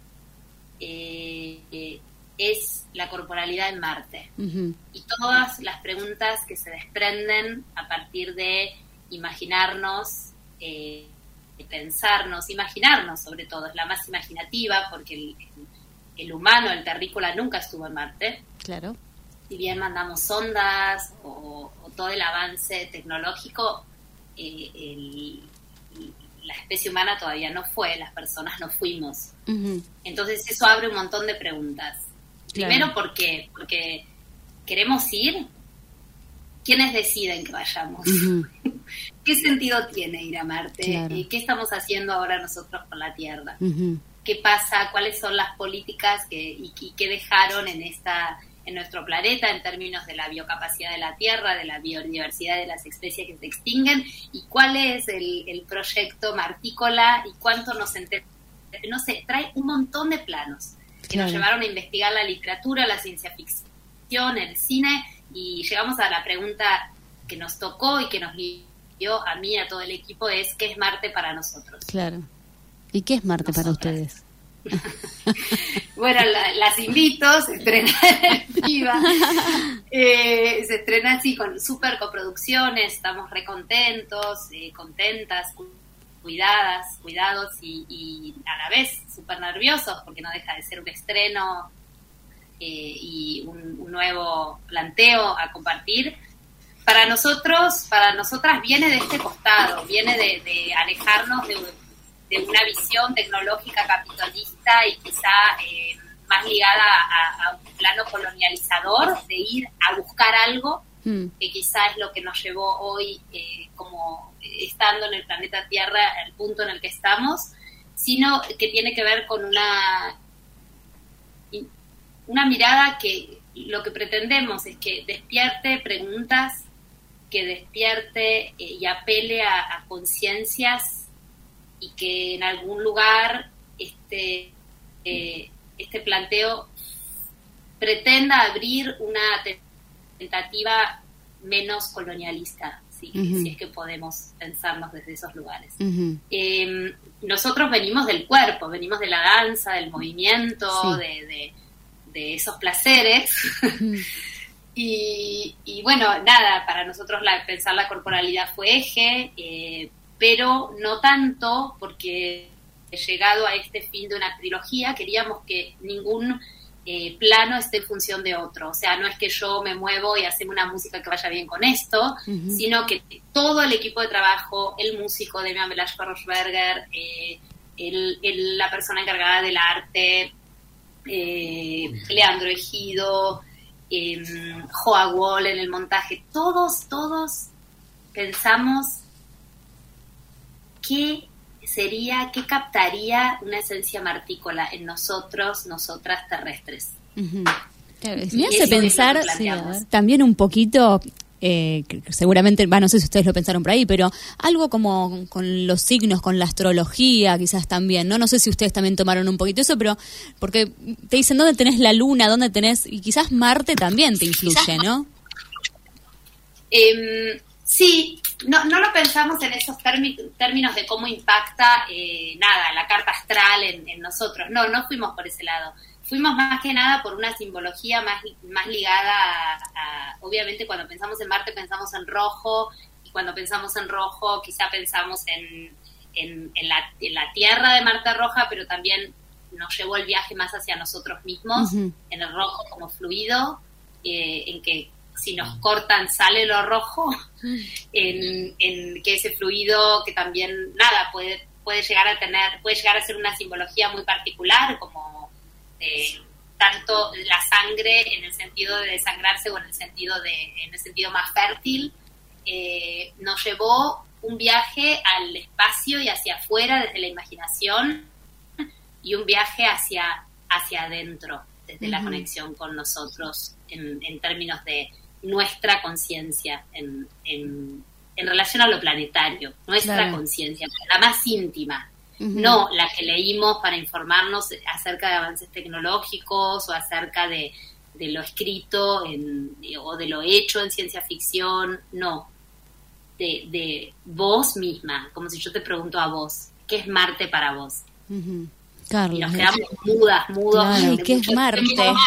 eh, eh, es la corporalidad en Marte. Uh-huh. Y todas las preguntas que se desprenden a partir de imaginarnos, eh, pensarnos, imaginarnos sobre todo, es la más imaginativa, porque el, el, el humano, el terrícola, nunca estuvo en Marte. Claro. Si bien mandamos sondas o, o todo el avance tecnológico, eh, el, la especie humana todavía no fue, las personas no fuimos. Uh-huh. Entonces eso abre un montón de preguntas. Claro. Primero, ¿por qué? Porque queremos ir. ¿Quiénes deciden que vayamos? Uh-huh. ¿Qué sentido tiene ir a Marte? Claro. ¿Qué estamos haciendo ahora nosotros con la Tierra? Uh-huh. ¿Qué pasa? ¿Cuáles son las políticas que, y, y qué dejaron en esta... en nuestro planeta en términos de la biocapacidad de la Tierra, de la biodiversidad de las especies que se extinguen, y cuál es el, el proyecto martícola y cuánto nos enter... no sé, trae un montón de planos que claro. nos llevaron a investigar la literatura, la ciencia ficción, el cine, y llegamos a la pregunta que nos tocó y que nos guió a mí y a todo el equipo, es ¿qué es Marte para nosotros? Claro. ¿Y qué es Marte Nosotras. para ustedes? Bueno, la, las invito, se estrena en Viva, eh, se estrena así con super coproducciones, estamos re contentos, eh, contentas, cu- cuidadas, cuidados y, y a la vez súper nerviosos, porque no deja de ser un estreno eh, y un, un nuevo planteo a compartir. Para nosotros, para nosotras viene de este costado, viene de, de alejarnos de de una visión tecnológica capitalista y quizá eh, más ligada a, a un plano colonializador, de ir a buscar algo, mm. que quizá es lo que nos llevó hoy, eh, como estando en el planeta Tierra, al punto en el que estamos, sino que tiene que ver con una, una mirada que lo que pretendemos es que despierte preguntas, que despierte eh, y apele a, a conciencias, y que en algún lugar este, eh, este planteo pretenda abrir una tentativa menos colonialista, si, Uh-huh. si es que podemos pensarnos desde esos lugares. Uh-huh. Eh, nosotros venimos del cuerpo, venimos de la danza, del movimiento, Sí. de, de, de esos placeres. Uh-huh. y, y bueno, nada, para nosotros la, pensar la corporalidad fue eje, eh, pero no tanto porque llegado a este fin de una trilogía queríamos que ningún eh, plano esté en función de otro. O sea, no es que yo me muevo y hacemos una música que vaya bien con esto, Uh-huh. sino que todo el equipo de trabajo, el músico Demian Velasco-Rosberger, eh, el, el, la persona encargada del arte, eh, Leandro Ejido, eh, Joa Wall en el montaje, todos, todos pensamos qué sería, qué captaría una esencia martícola en nosotros, nosotras terrestres. Uh-huh. Claro, Me hace pensar sí, a ver. también un poquito, eh, que seguramente, va, no sé si ustedes lo pensaron por ahí, pero algo como con los signos, con la astrología quizás también, ¿no? No sé si ustedes también tomaron un poquito eso, pero porque te dicen dónde tenés la luna, dónde tenés, y quizás Marte también te influye, ¿no? Eh, sí, no, no lo pensamos en esos termi- términos de cómo impacta eh, nada, la carta astral en, en nosotros. No, no fuimos por ese lado. Fuimos más que nada por una simbología más, más ligada a, a, obviamente cuando pensamos en Marte pensamos en rojo, y cuando pensamos en rojo quizá pensamos en, en, en, la, en la tierra de Marte Roja, pero también nos llevó el viaje más hacia nosotros mismos, Uh-huh. en el rojo como fluido, eh, en que si nos cortan sale lo rojo, en, en que ese fluido que también, nada, puede, puede llegar a tener, puede llegar a ser una simbología muy particular, como de tanto la sangre en el sentido de desangrarse o en el sentido de, en el sentido más fértil, eh, nos llevó un viaje al espacio y hacia afuera desde la imaginación, y un viaje hacia, hacia adentro desde uh-huh. la conexión con nosotros en, en términos de nuestra conciencia en, en, en relación a lo planetario, nuestra claro. conciencia, la más íntima, uh-huh. no la que leímos para informarnos acerca de avances tecnológicos o acerca de, de lo escrito en, o de lo hecho en ciencia ficción, no, de, de vos misma, como si yo te pregunto a vos, ¿qué es Marte para vos? Uh-huh. Carlos, y nos quedamos mudas, mudos. Claro. Ay, ¿qué es Marte?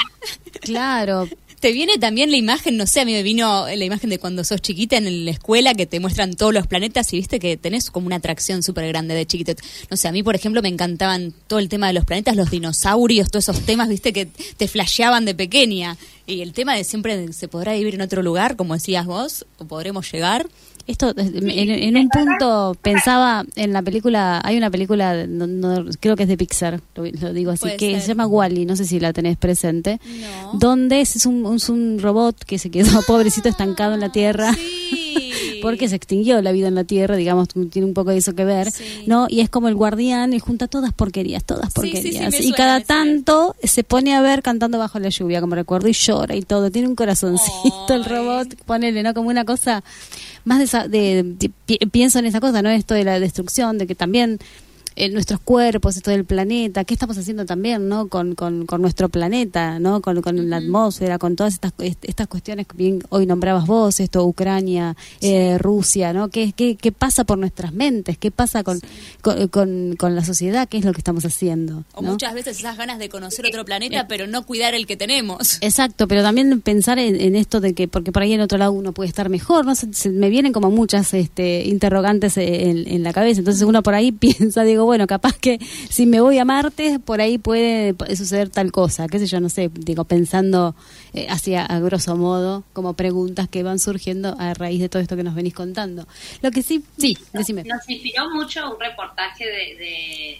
Claro. Te viene también la imagen, no sé, a mí me vino la imagen de cuando sos chiquita en la escuela, que te muestran todos los planetas y viste que tenés como una atracción súper grande de chiquito. No sé, a mí, por ejemplo, me encantaban todo el tema de los planetas, los dinosaurios, todos esos temas, viste, que te flasheaban de pequeña. Y el tema de siempre se podrá vivir en otro lugar, como decías vos, o podremos llegar. Esto, en, en un punto pensaba en la película, hay una película, no, no, creo que es de Pixar, lo, lo digo así, Puede que ser. se llama Wall-E, no sé si la tenés presente, No. donde es, es, un, es un robot que se quedó pobrecito estancado en la Tierra. Sí. Porque se extinguió la vida en la Tierra, digamos, tiene un poco de eso que ver, Sí. ¿no? Y es como el guardián y junta todas porquerías, todas Sí, sí, sí, porquerías. me y suena, cada me suena. tanto se pone a ver cantando bajo la lluvia, como recuerdo, y llora y todo. Tiene un corazoncito Ay. el robot, ponele, ¿no? Como una cosa más de, esa, de, de pi- pienso en esa cosa, ¿no? Esto de la destrucción, de que también en nuestros cuerpos, esto del planeta, qué estamos haciendo también, ¿no? Con, con, con nuestro planeta, ¿no? Con, con uh-huh. la atmósfera, con todas estas estas cuestiones que bien hoy nombrabas vos, esto, Ucrania, sí. eh, Rusia, ¿no? ¿Qué, qué, ¿Qué pasa por nuestras mentes? ¿Qué pasa con, sí. con, con, con la sociedad? ¿Qué es lo que estamos haciendo? O ¿no? muchas veces esas ganas de conocer otro planeta, pero no cuidar el que tenemos. Exacto, pero también pensar en, en esto de que, porque por ahí en otro lado uno puede estar mejor, ¿no? Se, se, me vienen como muchas este, interrogantes en, en la cabeza, entonces uno por ahí piensa, digo, bueno, capaz que si me voy a Marte, por ahí puede suceder tal cosa, qué sé yo, no sé, digo, pensando eh, hacia, a grosso modo, como preguntas que van surgiendo a raíz de todo esto que nos venís contando. Lo que sí, sí, decime. Nos inspiró mucho un reportaje de, de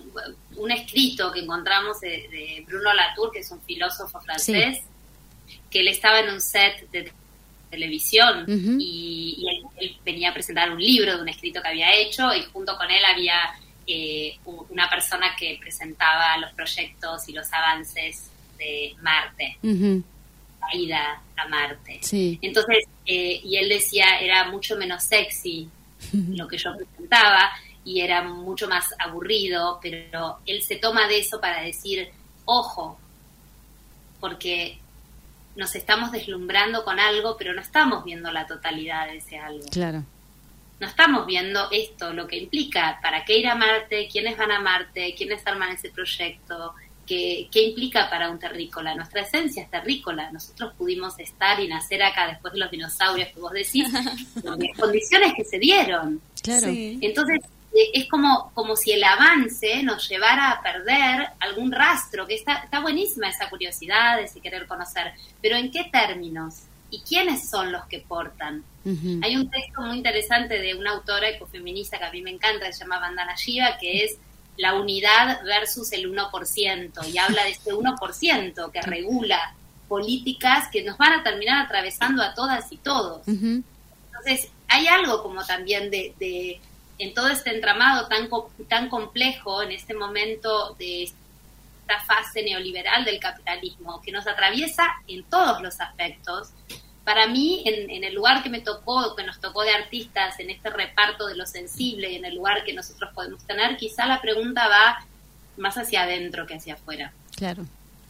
un escrito que encontramos de, de Bruno Latour, que es un filósofo francés, sí. que él estaba en un set de televisión uh-huh. y, y él, él venía a presentar un libro de un escrito que había hecho, y junto con él había eh, una persona que presentaba los proyectos y los avances de Marte, uh-huh. la ida a Marte. Sí. Entonces, eh, y él decía, era mucho menos sexy uh-huh. lo que yo presentaba, y era mucho más aburrido, pero él se toma de eso para decir, ojo, porque nos estamos deslumbrando con algo, pero no estamos viendo la totalidad de ese algo. Claro. No estamos viendo esto, lo que implica, para qué ir a Marte, quiénes van a Marte, quiénes arman ese proyecto, qué, qué implica para un terrícola. Nuestra esencia es terrícola. Nosotros pudimos estar y nacer acá después de los dinosaurios que vos decís, con las condiciones que se dieron. Claro. Sí. Entonces, es como, como si el avance nos llevara a perder algún rastro, que está, está buenísima esa curiosidad, ese querer conocer, pero ¿en qué términos? ¿Y quiénes son los que portan? Uh-huh. Hay un texto muy interesante de una autora ecofeminista que a mí me encanta, que se llama Vandana Shiva, que es la unidad versus el uno por ciento, y habla de este uno por ciento que regula políticas que nos van a terminar atravesando a todas y todos. Uh-huh. Entonces, hay algo como también de... de en todo este entramado tan tan complejo, en este momento de esta fase neoliberal del capitalismo, que nos atraviesa en todos los aspectos. Para mí, en, en el lugar que me tocó, que nos tocó de artistas, en este reparto de lo sensible, en el lugar que nosotros podemos tener, quizá la pregunta va más hacia adentro que hacia afuera. Claro,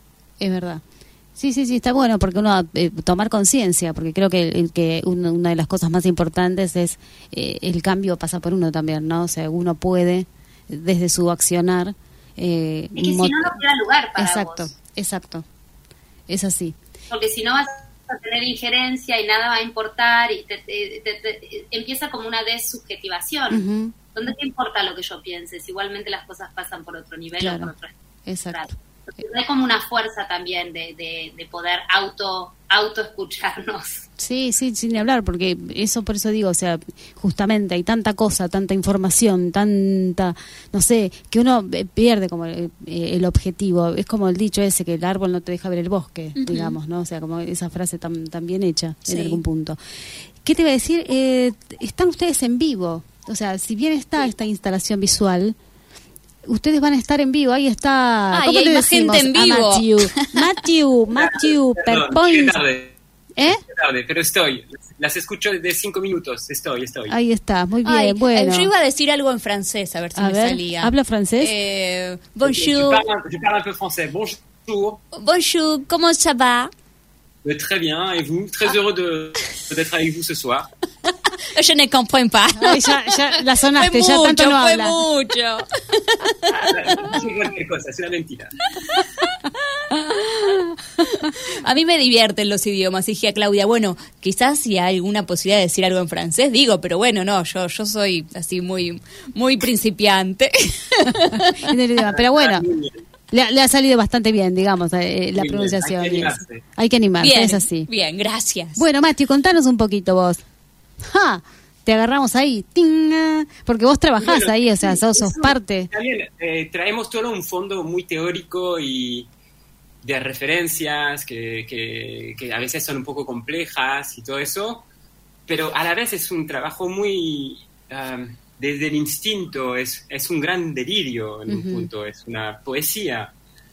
es verdad. Sí, sí, sí, está bueno porque uno eh, tomar conciencia, porque creo que, el, que una, una de las cosas más importantes es eh, el cambio pasa por uno también, ¿no? O sea, uno puede, desde su accionar... Eh, es que mot- si no, no queda lugar para exacto, vos. Exacto, es así. Porque si no vas a tener injerencia y nada va a importar, y te, te, te, te, empieza como una desubjetivación. Uh-huh. ¿Dónde te importa lo que yo piense? Si igualmente las cosas pasan por otro nivel, claro, o por otro exacto. Hay como una fuerza también de, de, de poder auto auto escucharnos. Sí, sí, sin hablar, porque eso, por eso digo, o sea, justamente hay tanta cosa, tanta información, tanta, no sé, que uno pierde como el, el objetivo. Es como el dicho ese, que el árbol no te deja ver el bosque, uh-huh. digamos, ¿no? O sea, como esa frase tan, tan bien hecha sí. en algún punto. ¿Qué te iba a decir? Eh, están ustedes en vivo, o sea, si bien está esta instalación visual, ustedes van a estar en vivo, ahí está. Ah, ¿Cómo y te hay más decimos gente en vivo. a Matthew? Matthew, Matthew, per point. ¿Eh? Tarde, pero estoy. Las escucho desde cinco minutos. Estoy, estoy. Ahí está, muy bien, Ay, bueno. Yo iba a decir algo en francés, a ver si a me ver, salía. ¿habla francés? Eh, bonjour. Je parle, je parle un peu français. Bonjour. Bonjour, comment ça va? Euh, très bien, et vous? Très heureux de, d'être avec vous ce soir. Je ne comprends pas. Ay, ya, ya la sonaste, fue ya mucho, tanto no fue habla. mucho. Es cualquier cosa, es una mentira. A mí me divierten los idiomas. Dije a Claudia, bueno, quizás si hay alguna posibilidad de decir algo en francés, digo, pero bueno, no, yo yo soy así muy muy principiante. Pero bueno, le, le ha salido bastante bien, digamos, eh, la Muy pronunciación. bien, hay que animarse. Hay que animarse, Bien, es así. bien, gracias. Bueno, Mati, contanos un poquito vos. ¡Ja! Te agarramos ahí, ¡ting! Porque vos trabajás bueno, ahí, o sea, sos, sos eso, parte. También eh, traemos todo un fondo muy teórico y de referencias que, que, que a veces son un poco complejas y todo eso, pero a la vez es un trabajo muy... Um, desde el instinto, es, es un gran delirio en uh-huh. un punto, es una poesía.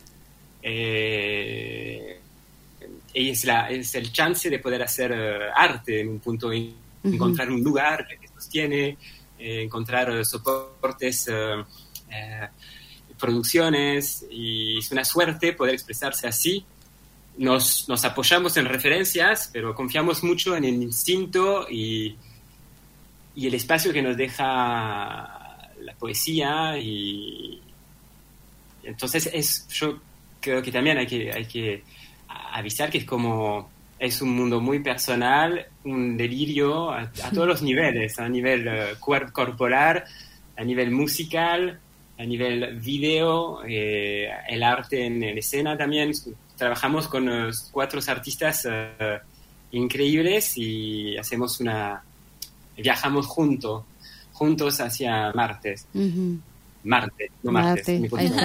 Eh, y es, la, es el chance de poder hacer uh, arte en un punto, uh-huh. encontrar un lugar que te sostiene, eh, encontrar uh, soportes, uh, uh, producciones, y es una suerte poder expresarse así. Nos, nos apoyamos en referencias, pero confiamos mucho en el instinto y y el espacio que nos deja la poesía, y entonces es, yo creo que también hay que, hay que avisar que es como, es un mundo muy personal, un delirio a, a todos los niveles, a nivel uh, cuerpo corporal, a nivel musical, a nivel video, eh, el arte en, en escena también. Trabajamos con uh, cuatro artistas uh, increíbles y hacemos una... viajamos juntos, juntos hacia Marte. Uh-huh. Marte, no Marte. Marte, ahí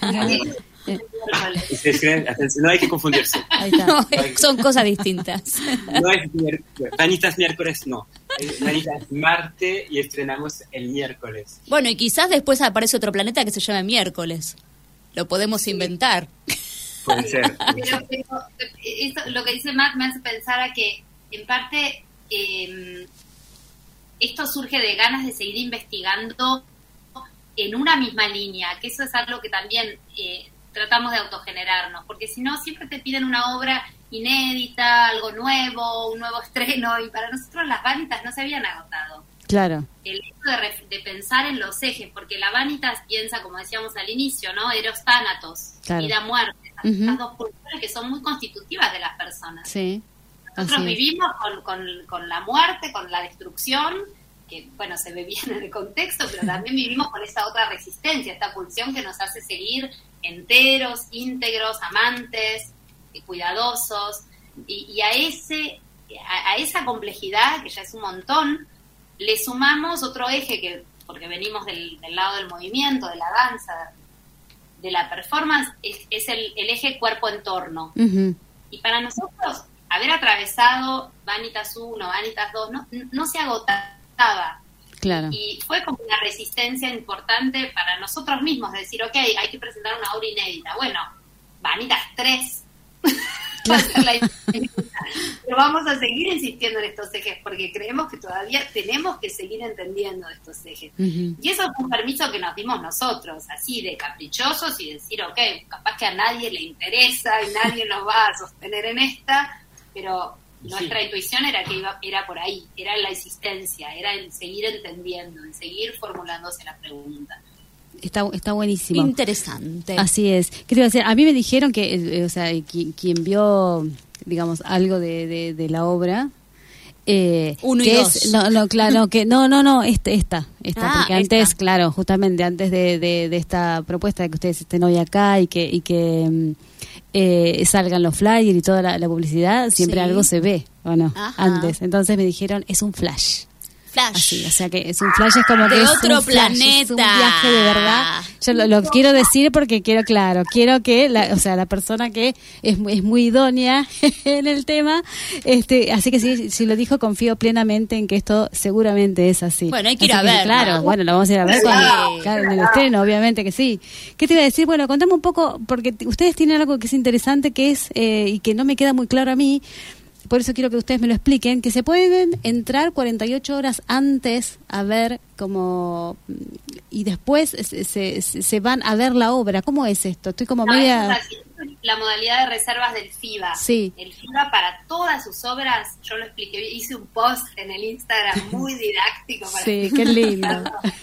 está. No hay que confundirse. Ahí está. No, son cosas distintas. No es Vanitas miércoles, no. Vanitas Marte y estrenamos el miércoles. Bueno, y quizás después aparece otro planeta que se llame miércoles. Lo podemos sí. inventar. Puede ser. Pero, pero esto, lo que dice Matt me hace pensar a que, en parte... Eh, esto surge de ganas de seguir investigando en una misma línea, que eso es algo que también eh, tratamos de autogenerarnos, porque si no, siempre te piden una obra inédita, algo nuevo, un nuevo estreno, y para nosotros las vanitas no se habían agotado. Claro. El hecho de, ref- de pensar en los ejes, porque la vanitas piensa, como decíamos al inicio, ¿no? Eros tánatos, Claro. vida, muerte, estas, Ujú. estas dos culturas que son muy constitutivas de las personas. Sí. Nosotros Así es. vivimos con, con, con la muerte, con la destrucción, que bueno, se ve bien en el contexto, pero también vivimos con esta otra resistencia, esta pulsión que nos hace seguir enteros, íntegros, amantes, eh, cuidadosos, y, y a ese a, a esa complejidad, que ya es un montón, le sumamos otro eje, que porque venimos del, del lado del movimiento, de la danza, de la performance, es, es el, el eje cuerpo-entorno. Ujú. Y para nosotros, haber atravesado Vanitas uno, Vanitas dos, no, no se agotaba. Claro. Y fue como una resistencia importante para nosotros mismos, de decir, ok, hay que presentar una obra inédita. Bueno, Vanitas tres va a ser la inédita. Pero vamos a seguir insistiendo en estos ejes, porque creemos que todavía tenemos que seguir entendiendo estos ejes. Ujú. Y eso fue un permiso que nos dimos nosotros, así de caprichosos, y decir, ok, capaz que a nadie le interesa y nadie nos va a sostener en esta, pero nuestra Sí. intuición era que iba, era por ahí, era la existencia, era el seguir entendiendo, el seguir formulándose la pregunta. Está, está buenísimo. Interesante. Así es. ¿Qué te iba a decir? A mí me dijeron que, eh, o sea, qui- quien vio, digamos, algo de, de, de la obra... Eh, Uno y que dos. es- no, no, claro, que no, no, no, este, esta, esta, Ah, porque antes, esta. claro, justamente antes de, de, de esta propuesta de que ustedes estén hoy acá y que, y que mm, eh, salgan los flyers y toda la, la publicidad, siempre Sí. algo se ve, ¿o no? Ajá. Antes, entonces me dijeron, es un flash. Flash. Así, o sea que es un flash, es como De que es otro un flash, es un planeta. viaje de verdad. Yo lo, lo quiero decir porque quiero, claro, quiero que, la, o sea, la persona que es, muy- es muy idónea en el tema, este, así que si, si lo dijo, confío plenamente en que esto seguramente es así. Bueno, hay que ir Así a ver, Claro, ¿no? bueno, lo vamos a ir a ver Sí. cuando, claro, en el estreno, obviamente que sí. ¿Qué te iba a decir? Bueno, contame un poco, porque t- ustedes tienen algo que es interesante, que es, eh, y que no me queda muy claro a mí, por eso quiero que ustedes me lo expliquen, que se pueden entrar cuarenta y ocho horas antes a ver como y después se, se, se van a ver la obra. ¿Cómo es esto? Estoy como No, media... eso es así. La modalidad de reservas del FIBA. Sí. El FIBA para todas sus obras, yo lo expliqué, hice un post en el Instagram muy didáctico. Para Sí, qué lindo.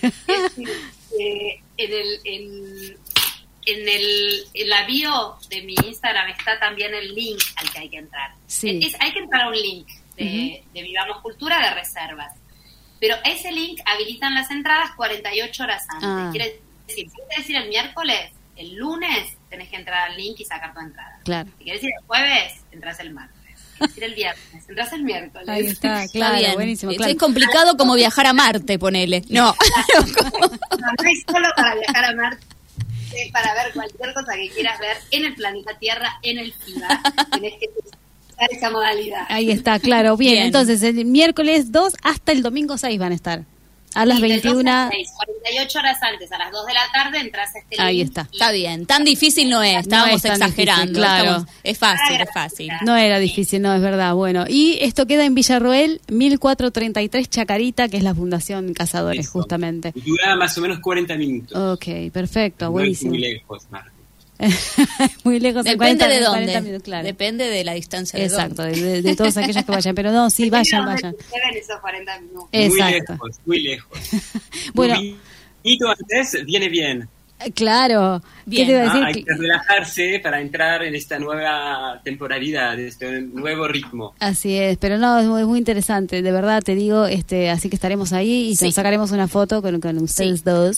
Es decir, eh, en el... En, En el en la bio de mi Instagram está también el link al que hay que entrar. Sí. Es, hay que entrar a un link de, de Vivamos Cultura de reservas. Pero ese link habilitan las entradas cuarenta y ocho horas antes. Ah. Quiere decir, si quieres decir el miércoles, el lunes tenés que entrar al link y sacar tu entrada. Claro. Si quieres decir el jueves, entras el martes. Si quieres decir el viernes, entras el miércoles. Ahí está, claro, Está bien. buenísimo. Es Claro. complicado como viajar a Marte, ponele. No. No, no es solo para viajar a Marte, es para ver cualquier cosa que quieras ver en el planeta Tierra, en el FIBA. Tenés que usar esa modalidad. Ahí está, claro. Bien, Bien. entonces el miércoles dos hasta el domingo seis van a estar. A las Y del veintiuna. dos al seis, cuarenta y ocho horas antes, a las dos de la tarde, entras a este Ahí link está. y- Está bien. Tan difícil no es. Estábamos es tan exagerando. difícil, claro. Estamos- es fácil, es fácil. No era difícil, no, es verdad. Bueno, y esto queda en Villarroel, mil cuatrocientos treinta y tres Chacarita, que es la Fundación Cazadores, Eso. justamente. Y dura más o menos cuarenta minutos. Ok, perfecto, No es buenísimo. muy lejos, Marco. Muy lejos, en Depende cuarenta de cuarenta dónde. minutos, claro. Depende de la distancia de Exacto, dónde. de, de- de todos aquellos que vayan. Pero no, sí, Depende vayan, de vayan. dónde se ven esos cuarenta minutos. Exacto. Muy lejos, muy lejos. Bueno, Un vinito antes viene bien. claro. Bien. ¿Qué te iba a ¿no? decir? Hay Que- que relajarse para entrar en esta nueva temporalidad, este nuevo ritmo. Así es, pero no, es muy, es muy interesante, de verdad te digo, este, así que estaremos ahí y Sí. nos sacaremos una foto con, con ustedes Sí. dos.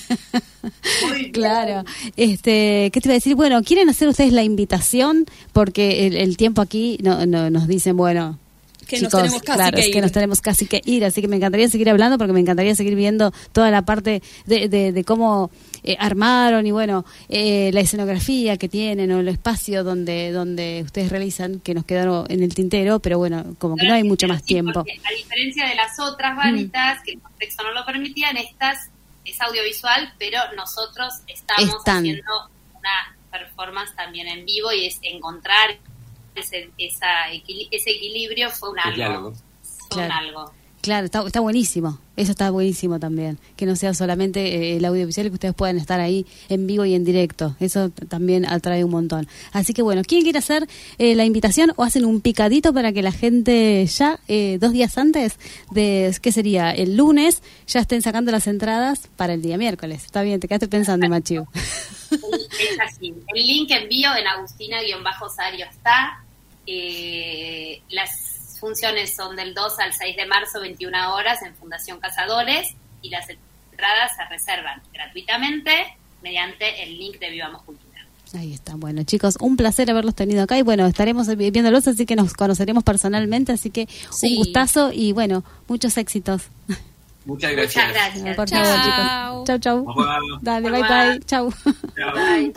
Muy bien. Claro. Este, ¿qué te iba a decir? Bueno, ¿quieren hacer ustedes la invitación? Porque el, el tiempo aquí no, no, nos dicen, bueno, Que nos chicos, tenemos casi claro, que es que ir. nos tenemos casi que ir, así que me encantaría seguir hablando porque me encantaría seguir viendo toda la parte de, de, de cómo eh, armaron y bueno, eh, la escenografía que tienen o el espacio donde donde ustedes realizan, que nos quedaron en el tintero, pero bueno, como que no hay mucho más Sí, tiempo. porque a diferencia de las otras vanitas, que el contexto no lo permitían, estas es audiovisual, pero nosotros estamos Están. haciendo una performance también en vivo y es encontrar ese, esa equili- ese equilibrio fue un El algo. diálogo. Fue un Claro. algo. Claro, está, está buenísimo. Eso está buenísimo también. Que no sea solamente eh, el audiovisual, que ustedes puedan estar ahí en vivo y en directo. Eso t- también atrae un montón. Así que bueno, ¿quién quiere hacer eh, la invitación o hacen un picadito para que la gente ya, eh, dos días antes de, ¿qué sería? El lunes, ya estén sacando las entradas para el día miércoles? Está bien, te quedaste pensando, Machiu. Es así. El link envío en Agustina-Sario está. Eh, las funciones son del dos al seis de marzo, veintiuna horas, en Fundación Cazadores, y las entradas se reservan gratuitamente mediante el link de Vivamos Cultura. Ahí está. Bueno, chicos, un placer haberlos tenido acá y bueno, estaremos viéndolos, así que nos conoceremos personalmente, así que Sí. un gustazo y bueno, muchos éxitos. Muchas gracias. Muchas gracias. Por Chao. favor, chicos. Chau, chau. Au revoir. Dale, Au bye, revoir. bye. Chau. Chao. Bye.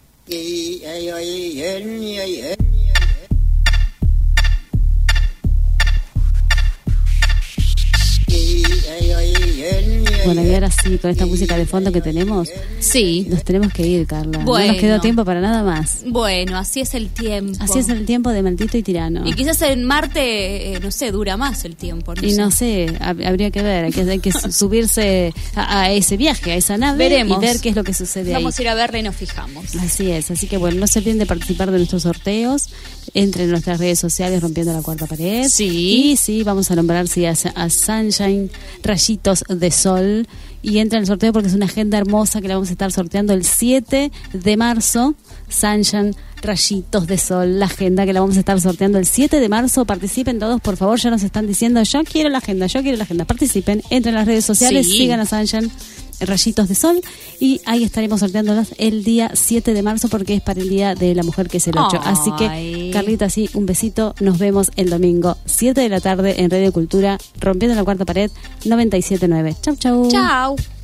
Bueno, y ahora sí, con esta música de fondo que tenemos, Sí. nos tenemos que ir, Carla. Bueno. No nos quedó tiempo para nada más. Bueno, así es el tiempo. Así es el tiempo de Maldito y Tirano. Y quizás en Marte, eh, no sé, dura más el tiempo. No Y sé. no sé, hab- habría que ver, hay que, hay que su- subirse a, a ese viaje, a esa nave Veremos. y ver qué es lo que sucede Vamos a ahí. ir a verla y nos fijamos. Así es, así que bueno, no se olviden de participar de nuestros sorteos, entre en nuestras redes sociales Rompiendo la Cuarta Pared. Sí. Y sí, vamos a nombrar sí, a, a Sunshine Rayitos de Sol. Y entra en el sorteo porque es una agenda hermosa que la vamos a estar sorteando el siete de marzo. Sunshine Rayitos de Sol, la agenda que la vamos a estar sorteando el siete de marzo. Participen todos, por favor, ya nos están diciendo, yo quiero la agenda, yo quiero la agenda. Participen, entren en las redes sociales, Sí. sigan a Sunshine Rayitos de Sol y ahí estaremos sorteándolas el día siete de marzo porque es para el Día de la Mujer, que es el ocho. Así que, Ay. Carlita, sí, un besito. Nos vemos el domingo, siete de la tarde en Radio Cultura, Rompiendo la Cuarta Pared, noventa y siete punto nueve. Chau, chau. Chao.